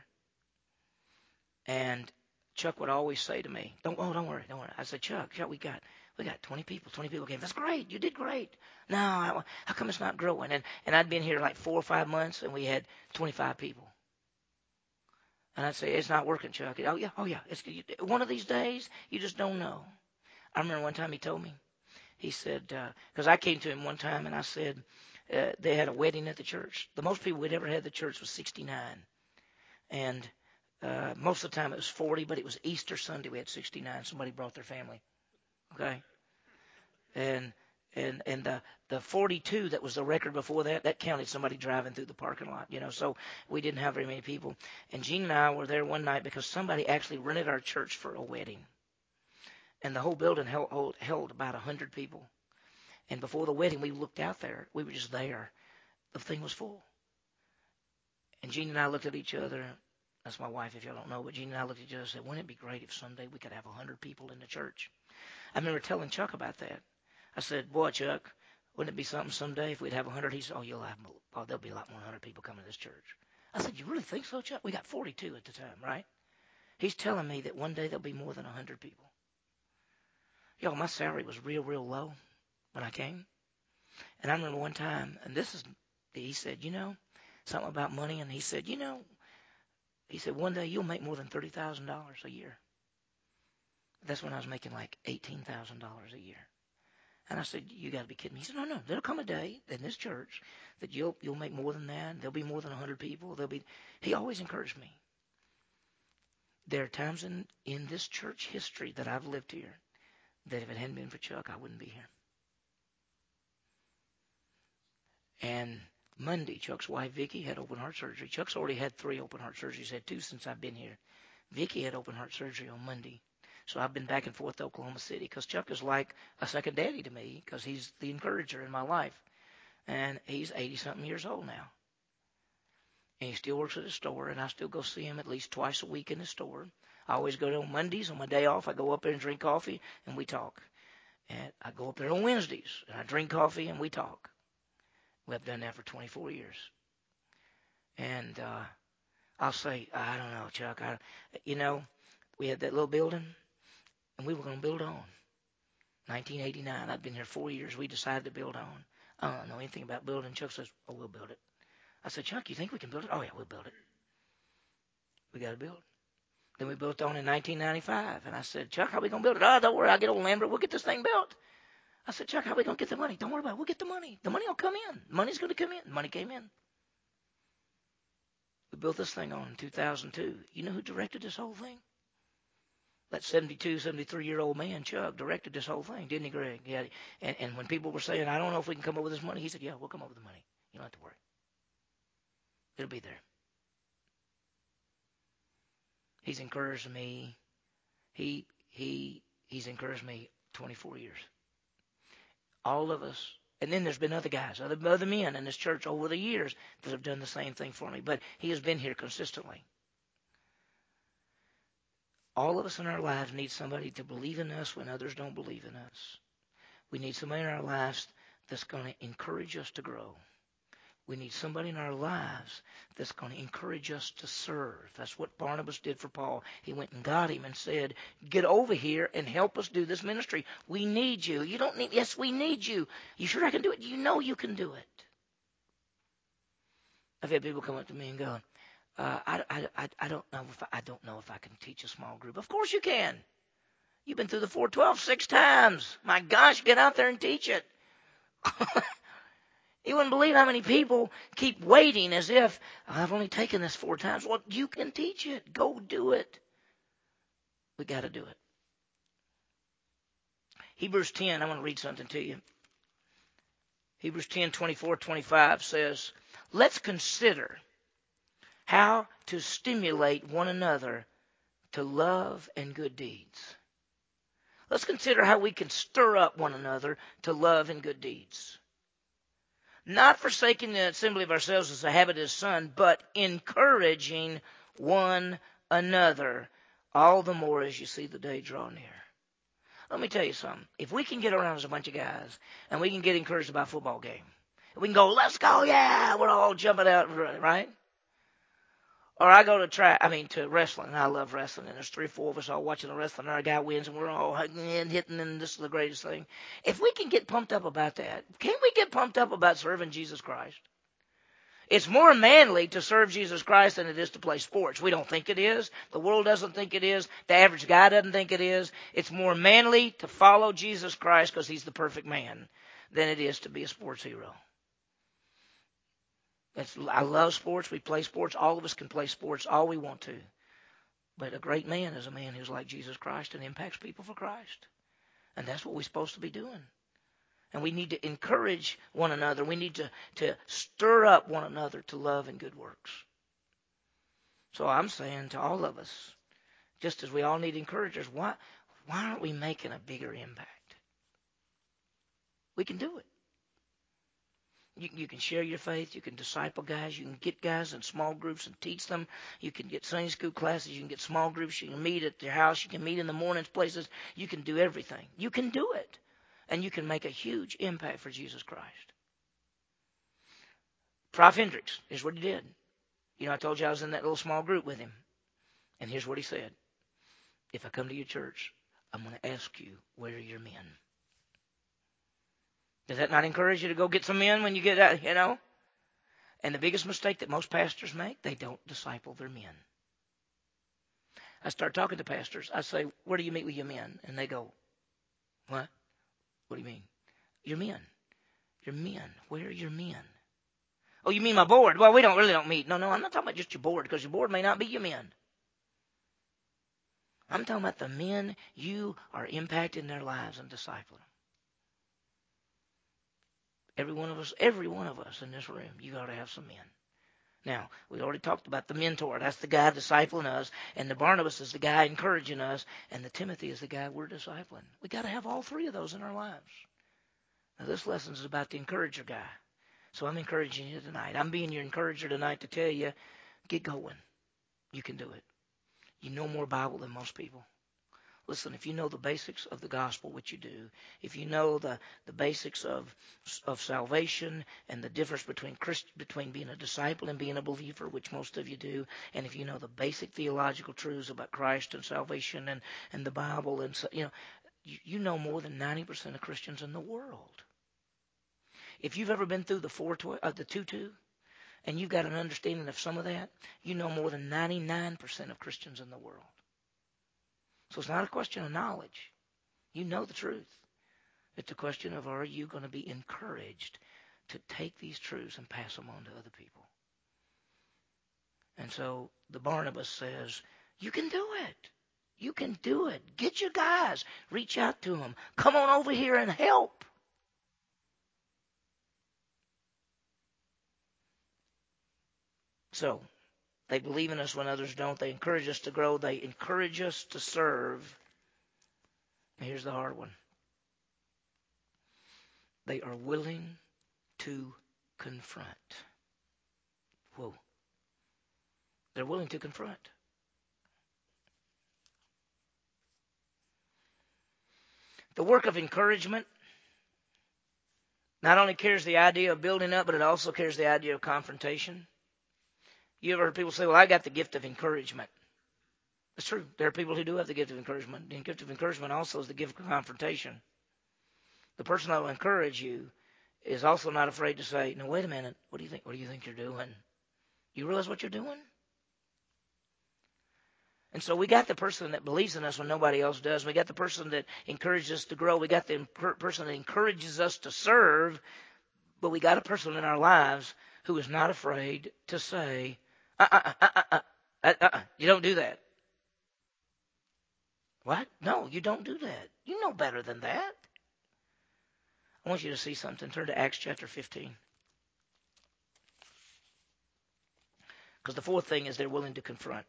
And Chuck would always say to me, don't worry. I said, Chuck, we got 20 people. 20 people came. That's great. You did great. No, how come it's not growing? And I'd been here like 4 or 5 months, and we had 25 people. And I'd say, it's not working, Chuck. Oh, yeah. It's one of these days, you just don't know. I remember one time he told me, he said, because I came to him one time and I said, they had a wedding at the church. The most people we'd ever had at the church was 69. And most of the time it was 40, but it was Easter Sunday we had 69. Somebody brought their family. Okay? And the 42 that was the record before that counted somebody driving through the parking lot, so we didn't have very many people. And Gene and I were there one night because somebody actually rented our church for a wedding. And the whole building held about 100 people. And before the wedding, we looked out there. We were just there. The thing was full. And Gene and I looked at each other. That's my wife, if y'all don't know. But Gene and I looked at each other and said, wouldn't it be great if someday we could have 100 people in the church? I remember telling Chuck about that. I said, boy, Chuck, wouldn't it be something someday if we'd have 100? He said, there'll be a lot more than 100 people coming to this church. I said, you really think so, Chuck? We got 42 at the time, right? He's telling me that one day there'll be more than 100 people. Y'all, my salary was real, real low when I came. And I remember one time, and he said, something about money. And he said, one day you'll make more than $30,000 a year. That's when I was making like $18,000 a year. And I said, you got to be kidding me. He said, no, there'll come a day in this church that you'll make more than that. There'll be more than 100 people. He always encouraged me. There are times in this church history that I've lived here that if it hadn't been for Chuck, I wouldn't be here. And Monday, Chuck's wife, Vicki, had open heart surgery. Chuck's already had 3 open heart surgeries, had 2 since I've been here. Vicki had open heart surgery on Monday. So I've been back and forth to Oklahoma City because Chuck is like a second daddy to me because he's the encourager in my life. And he's 80-something years old now. And he still works at the store, and I still go see him at least twice a week in the store. I always go there on Mondays on my day off. I go up there and drink coffee, and we talk. And I go up there on Wednesdays, and I drink coffee, and we talk. We've done that for 24 years. And I'll say, I don't know, Chuck. We had that little building, and we were going to build on. 1989. I'd been here 4 years. We decided to build on. I don't know anything about building. Chuck says, oh, we'll build it. I said, Chuck, you think we can build it? Oh, yeah, we'll build it. We got to build. Then we built on in 1995. And I said, Chuck, how are we going to build it? Oh, don't worry. I'll get old Lambert. We'll get this thing built. I said, Chuck, how are we going to get the money? Don't worry about it. We'll get the money. The money will come in. Money's going to come in. Money came in. We built this thing on in 2002. You know who directed this whole thing? That 72, 73-year-old man, Chuck, directed this whole thing, didn't he, Greg? Yeah. And when people were saying, I don't know if we can come up with this money, he said, yeah, we'll come up with the money. You don't have to worry. It'll be there. He's encouraged me. He's encouraged me 24 years. All of us. And then there's been other guys, other men in this church over the years that have done the same thing for me. But he has been here consistently. All of us in our lives need somebody to believe in us when others don't believe in us. We need somebody in our lives that's going to encourage us to grow. We need somebody in our lives that's going to encourage us to serve. That's what Barnabas did for Paul. He went and got him and said, get over here and help us do this ministry. We need you. You don't need, yes, we need you. You sure I can do it? You know you can do it. I've had people come up to me and go, I don't know if I can teach a small group. Of course you can. You've been through the 412 6 times. My gosh, get out there and teach it. You wouldn't believe how many people keep waiting as if, I've only taken this 4 times. Well, you can teach it. Go do it. We got to do it. Hebrews 10, I want to read something to you. Hebrews 10, 24, 25 says, let's consider how to stimulate one another to love and good deeds. Let's consider how we can stir up one another to love and good deeds. Not forsaking the assembly of ourselves as a habit of the Son, but encouraging one another, all the more as you see the day draw near. Let me tell you something. If we can get around as a bunch of guys and we can get encouraged about a football game, we can go, let's go, yeah, we're all jumping out, right? Or I go to wrestling, and I love wrestling, and there's 3 or 4 of us all watching the wrestling, and our guy wins, and we're all hugging and hitting, and this is the greatest thing. If we can get pumped up about that, can't we get pumped up about serving Jesus Christ? It's more manly to serve Jesus Christ than it is to play sports. We don't think it is. The world doesn't think it is. The average guy doesn't think it is. It's more manly to follow Jesus Christ because he's the perfect man than it is to be a sports hero. I love sports. We play sports. All of us can play sports all we want to. But a great man is a man who's like Jesus Christ and impacts people for Christ. And that's what we're supposed to be doing. And we need to encourage one another. We need to stir up one another to love and good works. So I'm saying to all of us, just as we all need encouragers, why aren't we making a bigger impact? We can do it. You can share your faith. You can disciple guys. You can get guys in small groups and teach them. You can get Sunday school classes. You can get small groups. You can meet at their house. You can meet in the mornings places. You can do everything. You can do it. And you can make a huge impact for Jesus Christ. Prof. Hendricks, here's what he did. I told you I was in that little small group with him. And here's what he said. If I come to your church, I'm going to ask you, where are your men? Does that not encourage you to go get some men when you get out, And the biggest mistake that most pastors make, they don't disciple their men. I start talking to pastors. I say, where do you meet with your men? And they go, what? What do you mean? Your men. Your men. Where are your men? Oh, you mean my board? Well, we don't meet. No, I'm not talking about just your board, because your board may not be your men. I'm talking about the men you are impacting their lives and discipling them. Every one of us in this room, you got to have some men. Now, we already talked about the mentor. That's the guy discipling us. And the Barnabas is the guy encouraging us. And the Timothy is the guy we're discipling. We got to have all 3 of those in our lives. Now, this lesson is about the encourager guy. So I'm encouraging you tonight. I'm being your encourager tonight to tell you, get going. You can do it. You know more Bible than most people. Listen, if you know the basics of the gospel, which you do, if you know the basics of salvation and the difference between being a disciple and being a believer, which most of you do, and if you know the basic theological truths about Christ and salvation and the Bible, and so, you know more than 90% of Christians in the world. If you've ever been through the 2:2, and you've got an understanding of some of that, you know more than 99% of Christians in the world. So it's not a question of knowledge. You know the truth. It's a question of, are you going to be encouraged to take these truths and pass them on to other people? And so the Barnabas says, you can do it. You can do it. Get your guys. Reach out to them. Come on over here and help. So they believe in us when others don't. They encourage us to grow. They encourage us to serve. And here's the hard one. They are willing to confront. Whoa. They're willing to confront. The work of encouragement not only carries the idea of building up, but it also carries the idea of confrontation. You ever heard people say, well, I got the gift of encouragement. It's true. There are people who do have the gift of encouragement. The gift of encouragement also is the gift of confrontation. The person that will encourage you is also not afraid to say, no, wait a minute. What do you think? What do you think you're doing? You realize what you're doing? And so we got the person that believes in us when nobody else does. We got the person that encourages us to grow. We got the person that encourages us to serve. But we got a person in our lives who is not afraid to say, you don't do that. What? No, you don't do that. You know better than that. I want you to see something. Turn to Acts chapter 15. Because the fourth thing is they're willing to confront.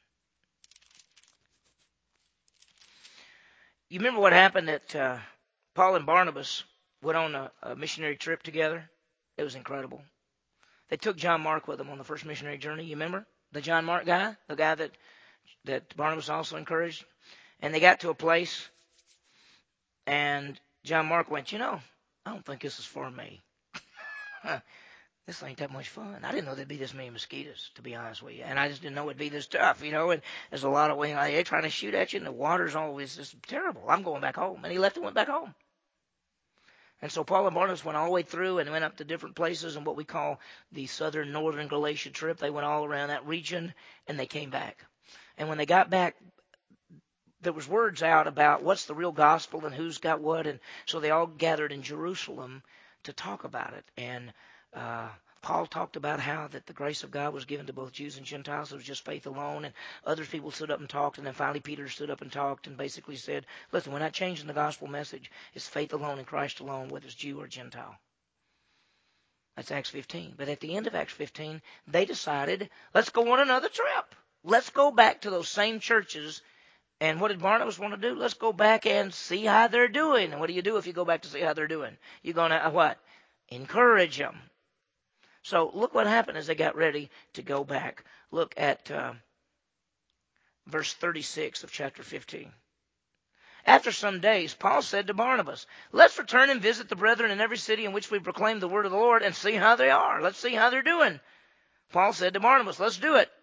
You remember what happened that Paul and Barnabas went on a missionary trip together? It was incredible. They took John Mark with them on the first missionary journey. You remember? The John Mark guy? The guy that Barnabas also encouraged? And they got to a place, and John Mark went, I don't think this is for me. This ain't that much fun. I didn't know there'd be this many mosquitoes, to be honest with you. And I just didn't know it'd be this tough, and there's a lot of ways they're trying to shoot at you, and the water's always just terrible. I'm going back home. And he left and went back home. And so Paul and Barnabas went all the way through and went up to different places in what we call the southern northern Galatia trip. They went all around that region, and they came back. And when they got back, there was words out about what's the real gospel and who's got what. And so they all gathered in Jerusalem to talk about it. And Paul talked about how that the grace of God was given to both Jews and Gentiles. It was just faith alone. And other people stood up and talked. And then finally Peter stood up and talked and basically said, listen, we're not changing the gospel message. It's faith alone in Christ alone, whether it's Jew or Gentile. That's Acts 15. But at the end of Acts 15, they decided, let's go on another trip. Let's go back to those same churches. And what did Barnabas want to do? Let's go back and see how they're doing. And what do you do if you go back to see how they're doing? You're going to what? Encourage them. So look what happened as they got ready to go back. Look at verse 36 of chapter 15. After some days, Paul said to Barnabas, let's return and visit the brethren in every city in which we proclaim the word of the Lord and see how they are. Let's see how they're doing. Paul said to Barnabas, let's do it.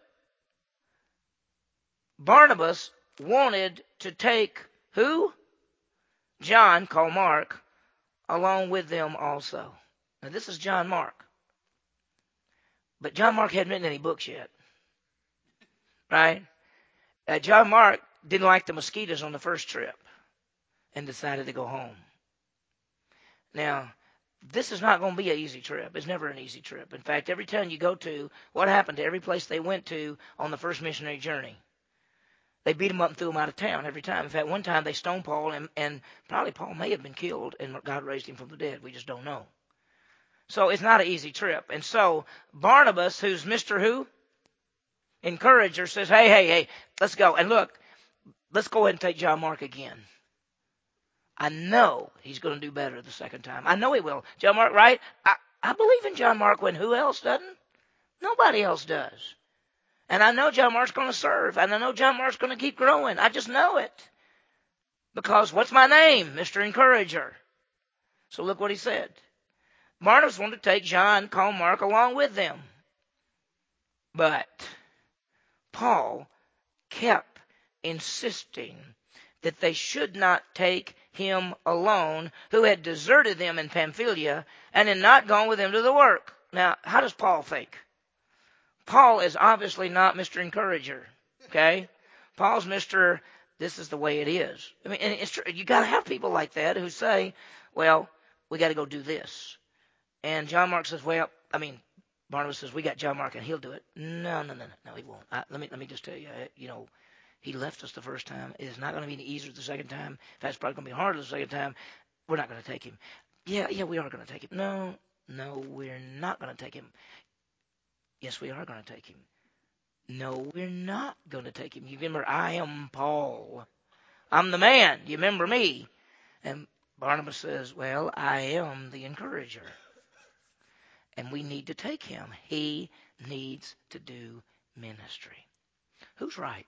Barnabas wanted to take who? John, called Mark, along with them also. Now this is John Mark. But John Mark hadn't written any books yet. Right? John Mark didn't like the mosquitoes on the first trip and decided to go home. Now, this is not going to be an easy trip. It's never an easy trip. In fact, every town you go to, what happened to every place they went to on the first missionary journey? They beat him up and threw him out of town every time. In fact, one time they stoned Paul, and probably Paul may have been killed, and God raised him from the dead. We just don't know. So it's not an easy trip. And so Barnabas, who's Mr. Who? Encourager, says, hey, let's go. And look, let's go ahead and take John Mark again. I know he's going to do better the second time. I know he will. John Mark, right? I believe in John Mark when who else doesn't? Nobody else does. And I know John Mark's going to serve. And I know John Mark's going to keep growing. I just know it. Because what's my name? Mr. Encourager. So look what he said. Barnabas wanted to take John, called Mark, along with them. But Paul kept insisting that they should not take him alone, who had deserted them in Pamphylia and had not gone with them to the work. Now, how does Paul think? Paul is obviously not Mr. Encourager, okay? Paul's Mr. This is the way it is. I mean, and it's true. You got to have people like that who say, well, we got to go do this. And John Mark says, Barnabas says, we got John Mark and he'll do it. No, he won't. Let me just tell you, he left us the first time. It is not going to be any easier the second time. In fact, it's probably going to be harder the second time. We're not going to take him. Yeah, we are going to take him. No, we're not going to take him. Yes, we are going to take him. No, we're not going to take him. You remember, I am Paul. I'm the man. You remember me? And Barnabas says, well, I am the encourager. And we need to take him. He needs to do ministry. Who's right?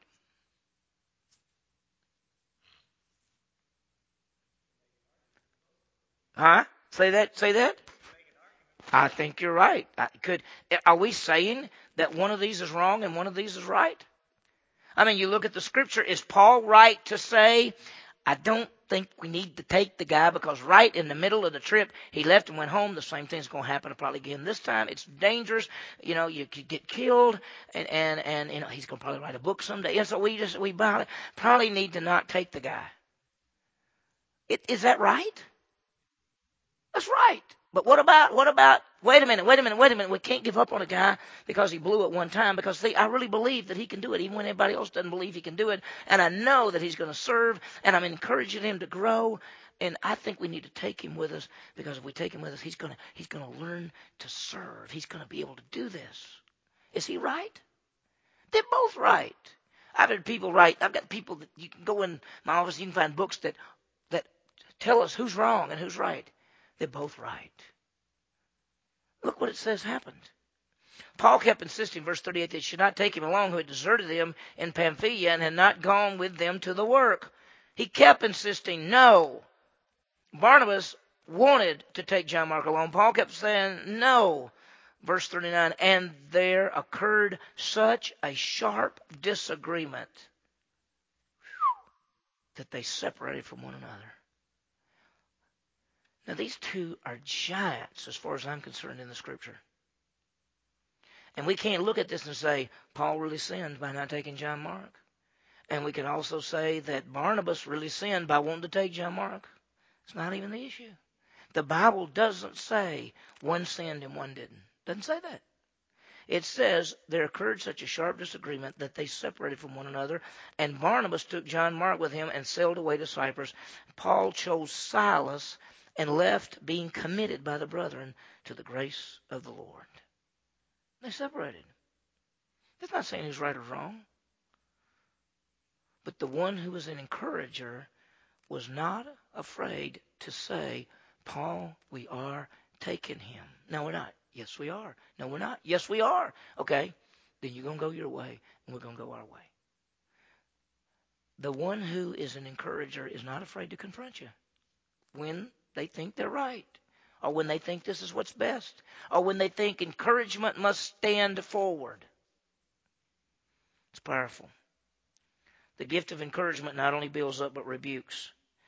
Huh? Say that. I think you're right. Are we saying that one of these is wrong and one of these is right? I mean, you look at the scripture. Is Paul right to say, I don't think we need to take the guy because right in the middle of the trip, he left and went home. The same thing's going to happen probably again this time. It's dangerous. You could get killed and he's going to probably write a book someday. And so we probably need to not take the guy. Is that right? That's right. But what about, wait a minute. We can't give up on a guy because he blew it one time because, see, I really believe that he can do it even when everybody else doesn't believe he can do it. And I know that he's going to serve, and I'm encouraging him to grow. And I think we need to take him with us because if we take him with us, he's going to learn to serve. He's going to be able to do this. Is he right? They're both right. I've had people write. I've got people that you can go in my office, you can find books that tell us who's wrong and who's right. They're both right. Look what it says happened. Paul kept insisting, verse 38, they should not take him along who had deserted them in Pamphylia and had not gone with them to the work. He kept insisting, no. Barnabas wanted to take John Mark along. Paul kept saying, no. Verse 39, and there occurred such a sharp disagreement that they separated from one another. Now, these two are giants as far as I'm concerned in the scripture. And we can't look at this and say, Paul really sinned by not taking John Mark. And we can also say that Barnabas really sinned by wanting to take John Mark. It's not even the issue. The Bible doesn't say one sinned and one didn't. Doesn't say that. It says there occurred such a sharp disagreement that they separated from one another, and Barnabas took John Mark with him and sailed away to Cyprus. Paul chose Silas and left, being committed by the brethren to the grace of the Lord. They separated. It's not saying who's right or wrong. But the one who was an encourager was not afraid to say, Paul, we are taking him. No, we're not. Yes, we are. No, we're not. Yes, we are. Okay, then you're going to go your way, and we're going to go our way. The one who is an encourager is not afraid to confront you when they think they're right, or when they think this is what's best, or when they think encouragement must stand forward. It's powerful. The gift of encouragement not only builds up but rebukes.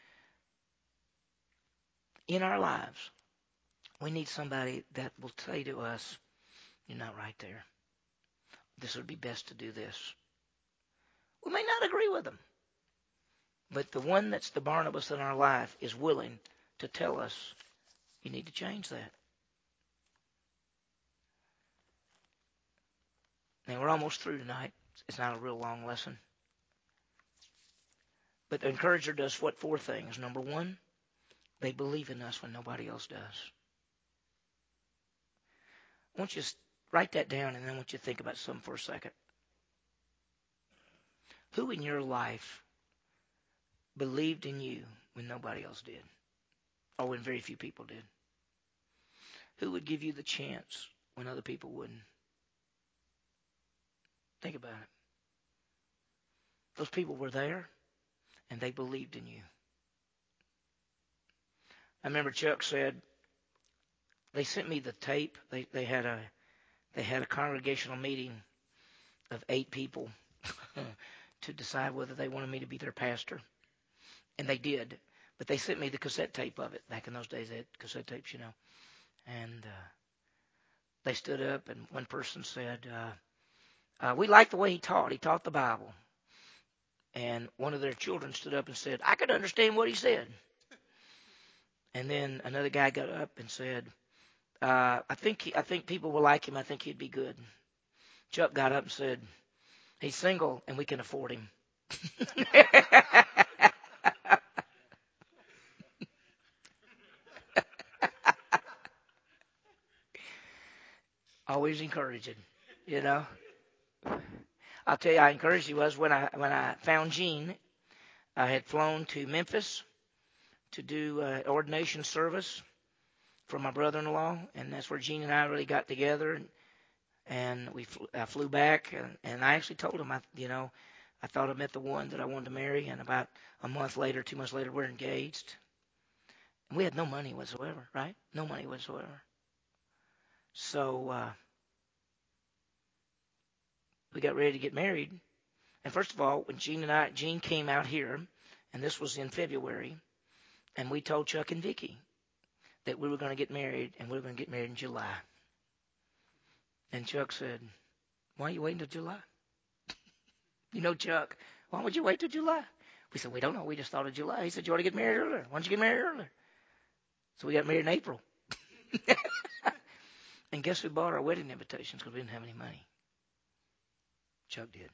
In our lives, we need somebody that will say to us, you're not right there. This would be best to do this. We may not agree with them, but the one that's the Barnabas in our life is willing to tell us, you need to change that. Now, we're almost through tonight. It's not a real long lesson. But the encourager does what? 4 things. Number 1, they believe in us when nobody else does. I want you to write that down, and then I want you to think about something for a second. Who in your life believed in you when nobody else did, or when very few people did? Who would give you the chance when other people wouldn't? Think about it. Those people were there, and they believed in you. I remember Chuck said, they sent me the tape. They had a congregational meeting of 8 people to decide whether they wanted me to be their pastor. And they did. But they sent me the cassette tape of it. Back in those days, they had cassette tapes, you know. And they stood up, and one person said, we liked the way he taught. He taught the Bible. And one of their children stood up and said, I could understand what he said. And then another guy got up and said, I think people will like him. I think he'd be good. Chuck got up and said, he's single and we can afford him. Always encouraging, you know. I'll tell you how encouraged he was when I found Gene. I had flown to Memphis to do ordination service for my brother-in-law, and that's where Gene and I really got together. And I flew back, and I actually told him, I thought I met the one that I wanted to marry, and about a month later, 2 months later, we're engaged. And we had no money whatsoever, right? No money whatsoever. So we got ready to get married. And first of all, when Gene came out here, and this was in February, and we told Chuck and Vicki that we were going to get married, and we were going to get married in July. And Chuck said, why are you waiting till July? You know, Chuck, why would you wait till July? We said, we don't know. We just thought of July. He said, you ought to get married earlier. Why don't you get married earlier? So we got married in April. And guess who bought our wedding invitations because we didn't have any money? Chuck did.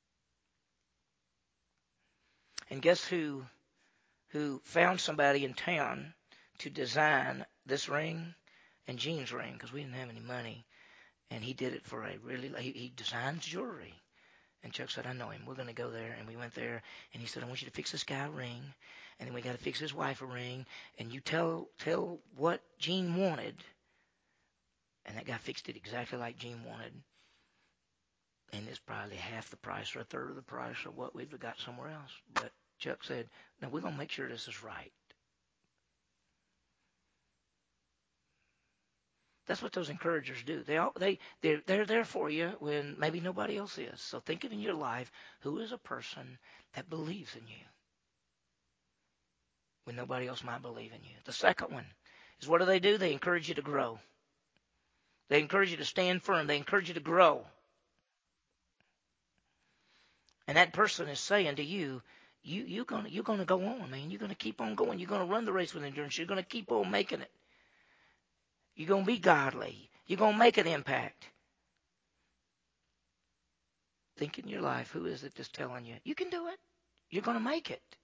And guess who found somebody in town to design this ring and Gene's ring because we didn't have any money. And he did it for he designs jewelry. And Chuck said, I know him. We're going to go there. And we went there. And he said, I want you to fix this guy a ring. And then we got to fix his wife a ring. And you tell what Gene wanted. And that guy fixed it exactly like Gene wanted. And it's probably half the price or a third of the price of what we've got somewhere else. But Chuck said, no, we're going to make sure this is right. That's what those encouragers do. They're there for you when maybe nobody else is. So think of in your life, who is a person that believes in you when nobody else might believe in you. The second one is, what do? They encourage you to grow. They encourage you to stand firm. They encourage you to grow. And that person is saying to you, you're gonna go on, man. You're gonna keep on going. You're gonna run the race with endurance. You're gonna keep on making it. You're going to be godly. You're going to make an impact. Think in your life, who is it that's telling you, you can do it. You're going to make it.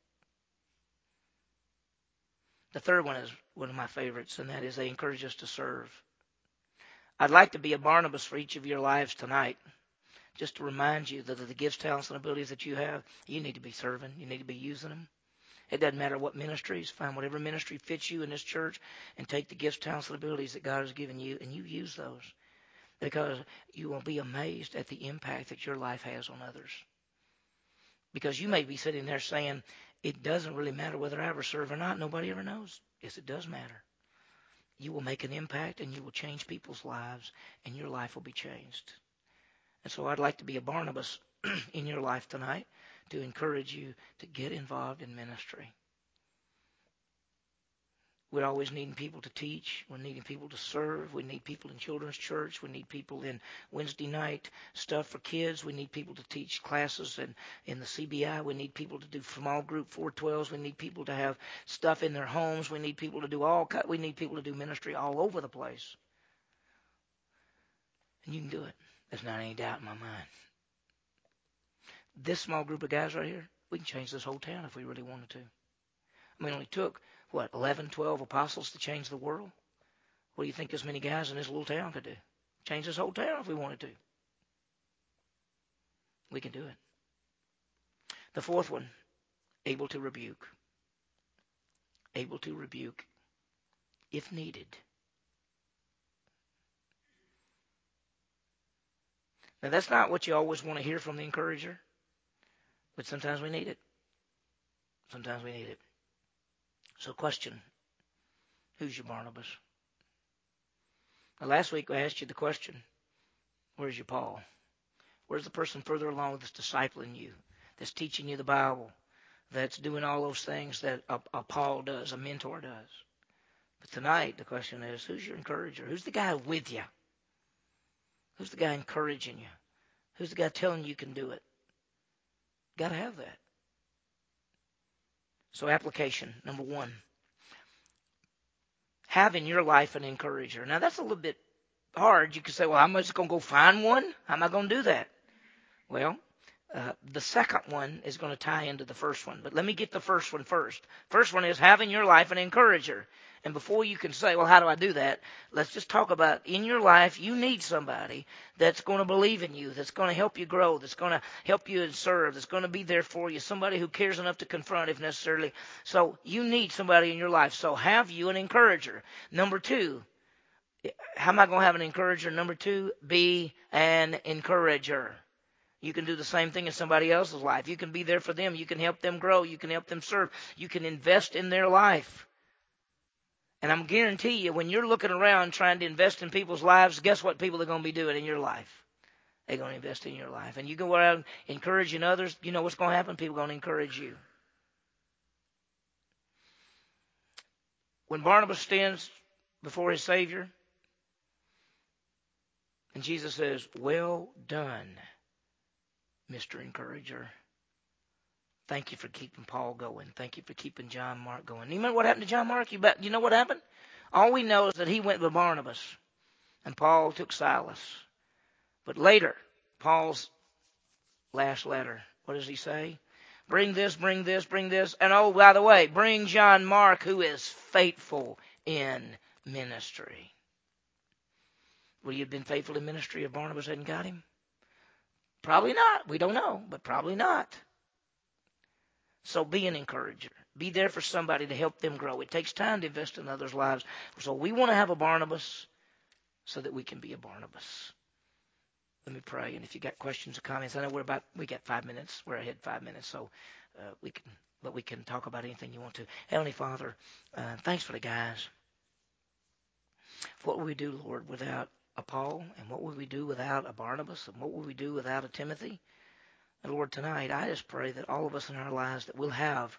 The third one is one of my favorites, and that is they encourage us to serve. I'd like to be a Barnabas for each of your lives tonight, just to remind you that the gifts, talents, and abilities that you have, you need to be serving. You need to be using them. It doesn't matter what ministries. Find whatever ministry fits you in this church and take the gifts, talents, and abilities that God has given you, and you use those. Because you will be amazed at the impact that your life has on others. Because you may be sitting there saying, it doesn't really matter whether I ever serve or not. Nobody ever knows. Yes, it does matter. You will make an impact and you will change people's lives and your life will be changed. And so I'd like to be a Barnabas in your life tonight to encourage you to get involved in ministry. We're always needing people to teach. We're needing people to serve. We need people in children's church. We need people in Wednesday night stuff for kids. We need people to teach classes in the CBI. We need people to do small group 412s. We need people to have stuff in their homes. We need people to do we need people to do ministry all over the place. And you can do it. There's not any doubt in my mind. This small group of guys right here, we can change this whole town if we really wanted to. I mean, it only took 11, 12 apostles to change the world? What do you think this many guys in this little town could do? Change this whole town if we wanted to. We can do it. The fourth one, able to rebuke. Able to rebuke if needed. Now, that's not what you always want to hear from the encourager, but sometimes we need it. Sometimes we need it. So question, Who's your Barnabas? Now, last week I asked you the question, where's your Paul? Where's the person further along that's discipling you, that's teaching you the Bible, that's doing all those things that a Paul does, a mentor does? But tonight the question is, who's your encourager? Who's the guy with you? Who's the guy encouraging you? Who's the guy telling you can do it? Got to have that. So application, number one. Have in your life an encourager. Now that's a little bit hard. You could say, well, I'm just going to go find one. How am I going to do that? Well, the second one is going to tie into the first one. But let me get the first one first. First one is have in your life an encourager. And before you can say, well, how do I do that? Let's just talk about in your life, you need somebody that's going to believe in you, that's going to help you grow, that's going to help you and serve, that's going to be there for you, somebody who cares enough to confront if necessarily. So you need somebody in your life. So have you an encourager. Number two, how am I going to have an encourager? Number two, be an encourager. You can do the same thing in somebody else's life. You can be there for them. You can help them grow. You can help them serve. You can invest in their life. And I'm guarantee you, when you're looking around trying to invest in people's lives, guess what people are going to be doing in your life? They're going to invest in your life. And you go around encouraging others, you know what's going to happen? People are going to encourage you. When Barnabas stands before his Savior, and Jesus says, well done, Mr. Encourager. Thank you for keeping Paul going. Thank you for keeping John Mark going. You remember what happened to John Mark? You know what happened? All we know is that he went with Barnabas, and Paul took Silas. But later, Paul's last letter, what does he say? Bring this, bring this, bring this. And oh, by the way, bring John Mark, who is faithful in ministry. Would he have been faithful in ministry if Barnabas hadn't got him? Probably not. We don't know, but probably not. So be an encourager. Be there for somebody to help them grow. It takes time to invest in others' lives. So we want to have a Barnabas so that we can be a Barnabas. Let me pray. And if you got questions or comments, I know we got 5 minutes. We're ahead 5 minutes, so we can talk about anything you want to. Heavenly Father, thanks for the guys. What would we do, Lord, without a Paul? And what would we do without a Barnabas? And what would we do without a Timothy? And Lord, tonight I just pray that all of us in our lives that we'll have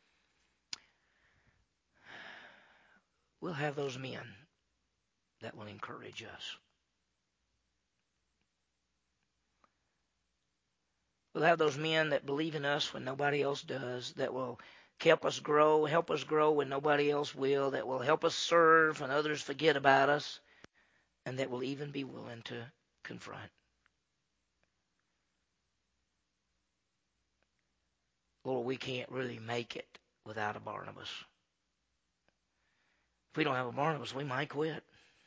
those men that will encourage us. We'll have those men that believe in us when nobody else does, that will help us grow when nobody else will, that will help us serve when others forget about us, and that will even be willing to confront. Lord, we can't really make it without a Barnabas. If we don't have a Barnabas, we might quit.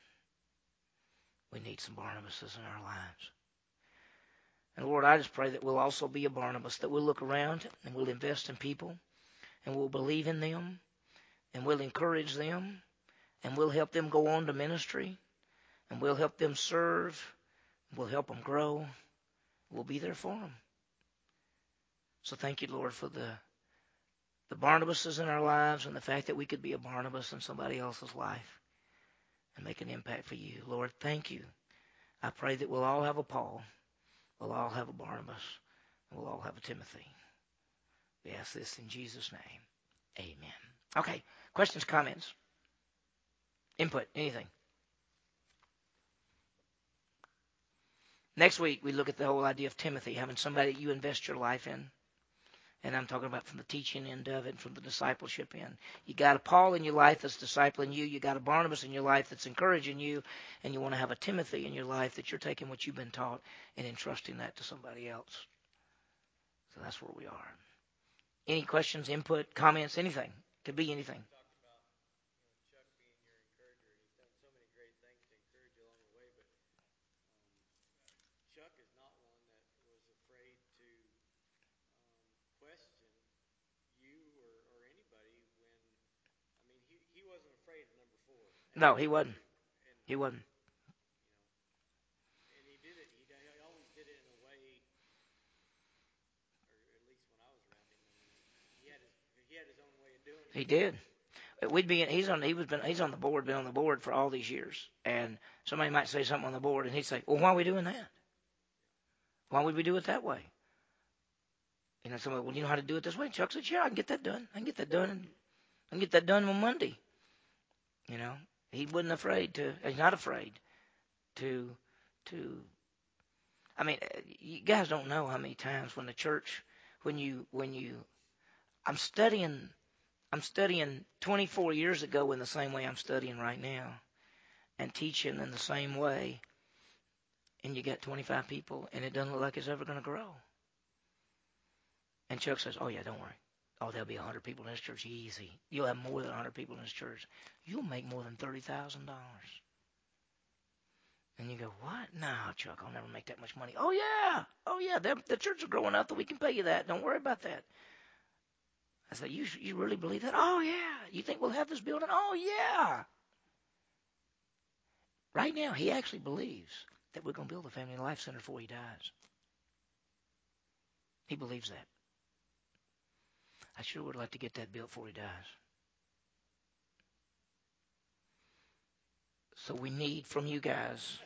We need some Barnabases in our lives. And Lord, I just pray that we'll also be a Barnabas, that we'll look around and we'll invest in people and we'll believe in them and we'll encourage them and we'll help them go on to ministry and we'll help them serve. We'll help them grow. We'll be there for them. So thank you, Lord, for the Barnabases in our lives and the fact that we could be a Barnabas in somebody else's life and make an impact for you. Lord, thank you. I pray that we'll all have a Paul. We'll all have a Barnabas. And we'll all have a Timothy. We ask this in Jesus' name. Amen. Okay. Questions, comments, input, anything? Next week, we look at the whole idea of Timothy, having somebody that you invest your life in. And I'm talking about from the teaching end of it and from the discipleship end. You got a Paul in your life that's discipling you. You got a Barnabas in your life that's encouraging you. And you want to have a Timothy in your life that you're taking what you've been taught and entrusting that to somebody else. So that's where we are. Any questions, input, comments, anything? Could be anything. No, he wasn't. He wasn't. He did. He's on the board, been on the board for all these years, and somebody might say something on the board, and he'd say, "Well, why are we doing that? Why would we do it that way?" You know, somebody, "Well, you know how to do it this way?" Chuck said, "Yeah, I can get that done. I can get that done, and I can get that done on Monday." You know, he wasn't afraid to. He's not afraid to. To. I mean, you guys don't know how many times when the church, when you, I'm studying. I'm studying 24 years ago in the same way I'm studying right now, and teaching in the same way, and you got 25 people, and it doesn't look like it's ever going to grow. And Chuck says, "Oh yeah, don't worry. Oh, there'll be 100 people in this church. Easy. You'll have more than 100 people in this church. You'll make more than $30,000." And you go, "What? No, Chuck, I'll never make that much money." "Oh yeah. Oh yeah. The church is growing up that we can pay you that. Don't worry about that." I said, "You really believe that?" "Oh yeah." "You think we'll have this building?" "Oh yeah." Right now, he actually believes that we're going to build a family life center before he dies. He believes that. I sure would like to get that built before he dies. So we need from you guys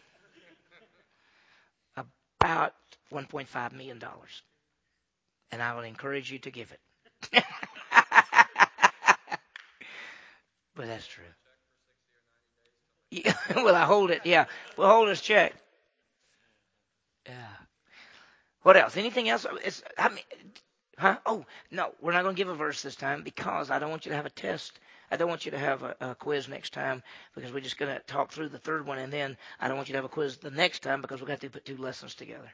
about $1.5 million. And I will encourage you to give it. But that's true. Yeah, well, I hold it. Yeah, we'll hold his check. Yeah. What else? Anything else? I mean, huh? Oh, no, we're not going to give a verse this time because I don't want you to have a test. I don't want you to have a quiz next time because we're just going to talk through the third one, and then I don't want you to have a quiz the next time because we're going to have to put two lessons together.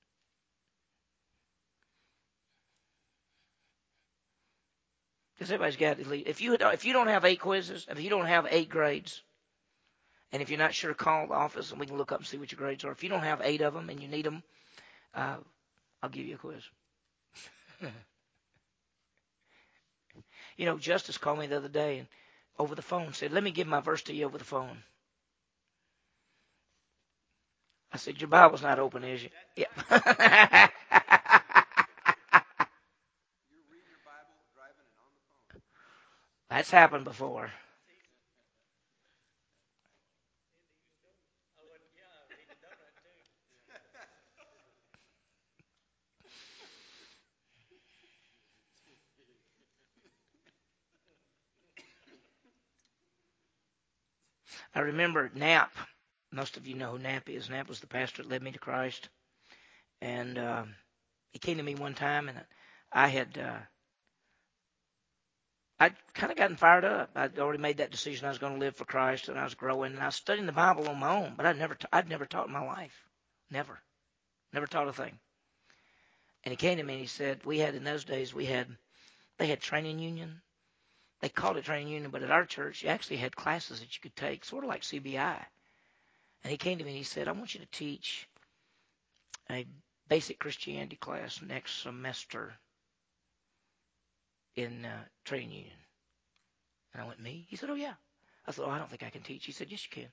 Because everybody's got to leave. If you don't have 8 quizzes, if you don't have 8 grades, and if you're not sure, call the office and we can look up and see what your grades are. If you don't have 8 of them and you need them, I'll give you a quiz. You know, Justice called me the other day and over the phone said, "Let me give my verse to you over the phone." I said, "Your Bible's not open, is it?" Yeah. That's happened before. I remember Knapp. Most of you know who Knapp is. Knapp was the pastor that led me to Christ. And he came to me one time, and I had I'd kind of gotten fired up. I'd already made that decision. I was going to live for Christ, and I was growing. And I was studying the Bible on my own, but I'd never taught in my life. Never taught a thing. And he came to me and he said, "We had in those days, they had training union. They called it training union, but at our church, you actually had classes that you could take, sort of like CBI." And he came to me and he said, "I want you to teach a basic Christianity class next semester in training union." And I went, "Me?" He said, "Oh yeah." I said, "Oh, I don't think I can teach." He said, "Yes, you can."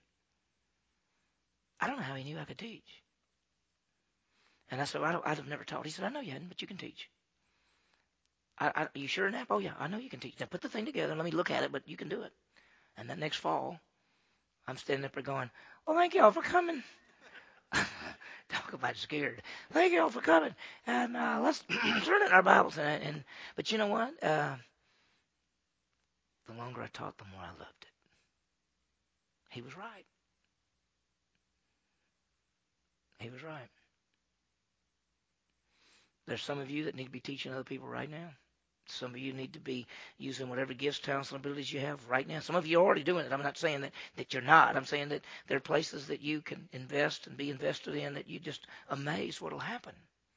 I don't know how he knew I could teach. And I said, "I've never taught." He said, "I know you hadn't, but you can teach." Are you sure, Nap? "Oh yeah, I know you can teach. Now put the thing together and let me look at it, but you can do it." And then next fall, I'm standing up there going, "Well, thank y'all for coming." Talk about scared. "Thank y'all for coming. And let's turn in our Bibles." But you know what? The longer I taught, the more I loved it. He was right. He was right. There's some of you that need to be teaching other people right now. Some of you need to be using whatever gifts, talents, and abilities you have right now. Some of you are already doing it. I'm not saying that you're not. I'm saying that there are places that you can invest and be invested in that you just amazed what will happen.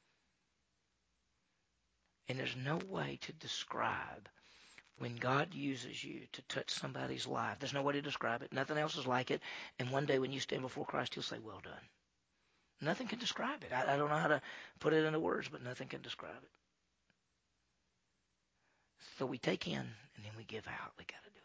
And there's no way to describe when God uses you to touch somebody's life. There's no way to describe it. Nothing else is like it. And one day when you stand before Christ, he'll say, "Well done." Nothing can describe it. I don't know how to put it into words, but nothing can describe it. So we take in and then we give out. We got to do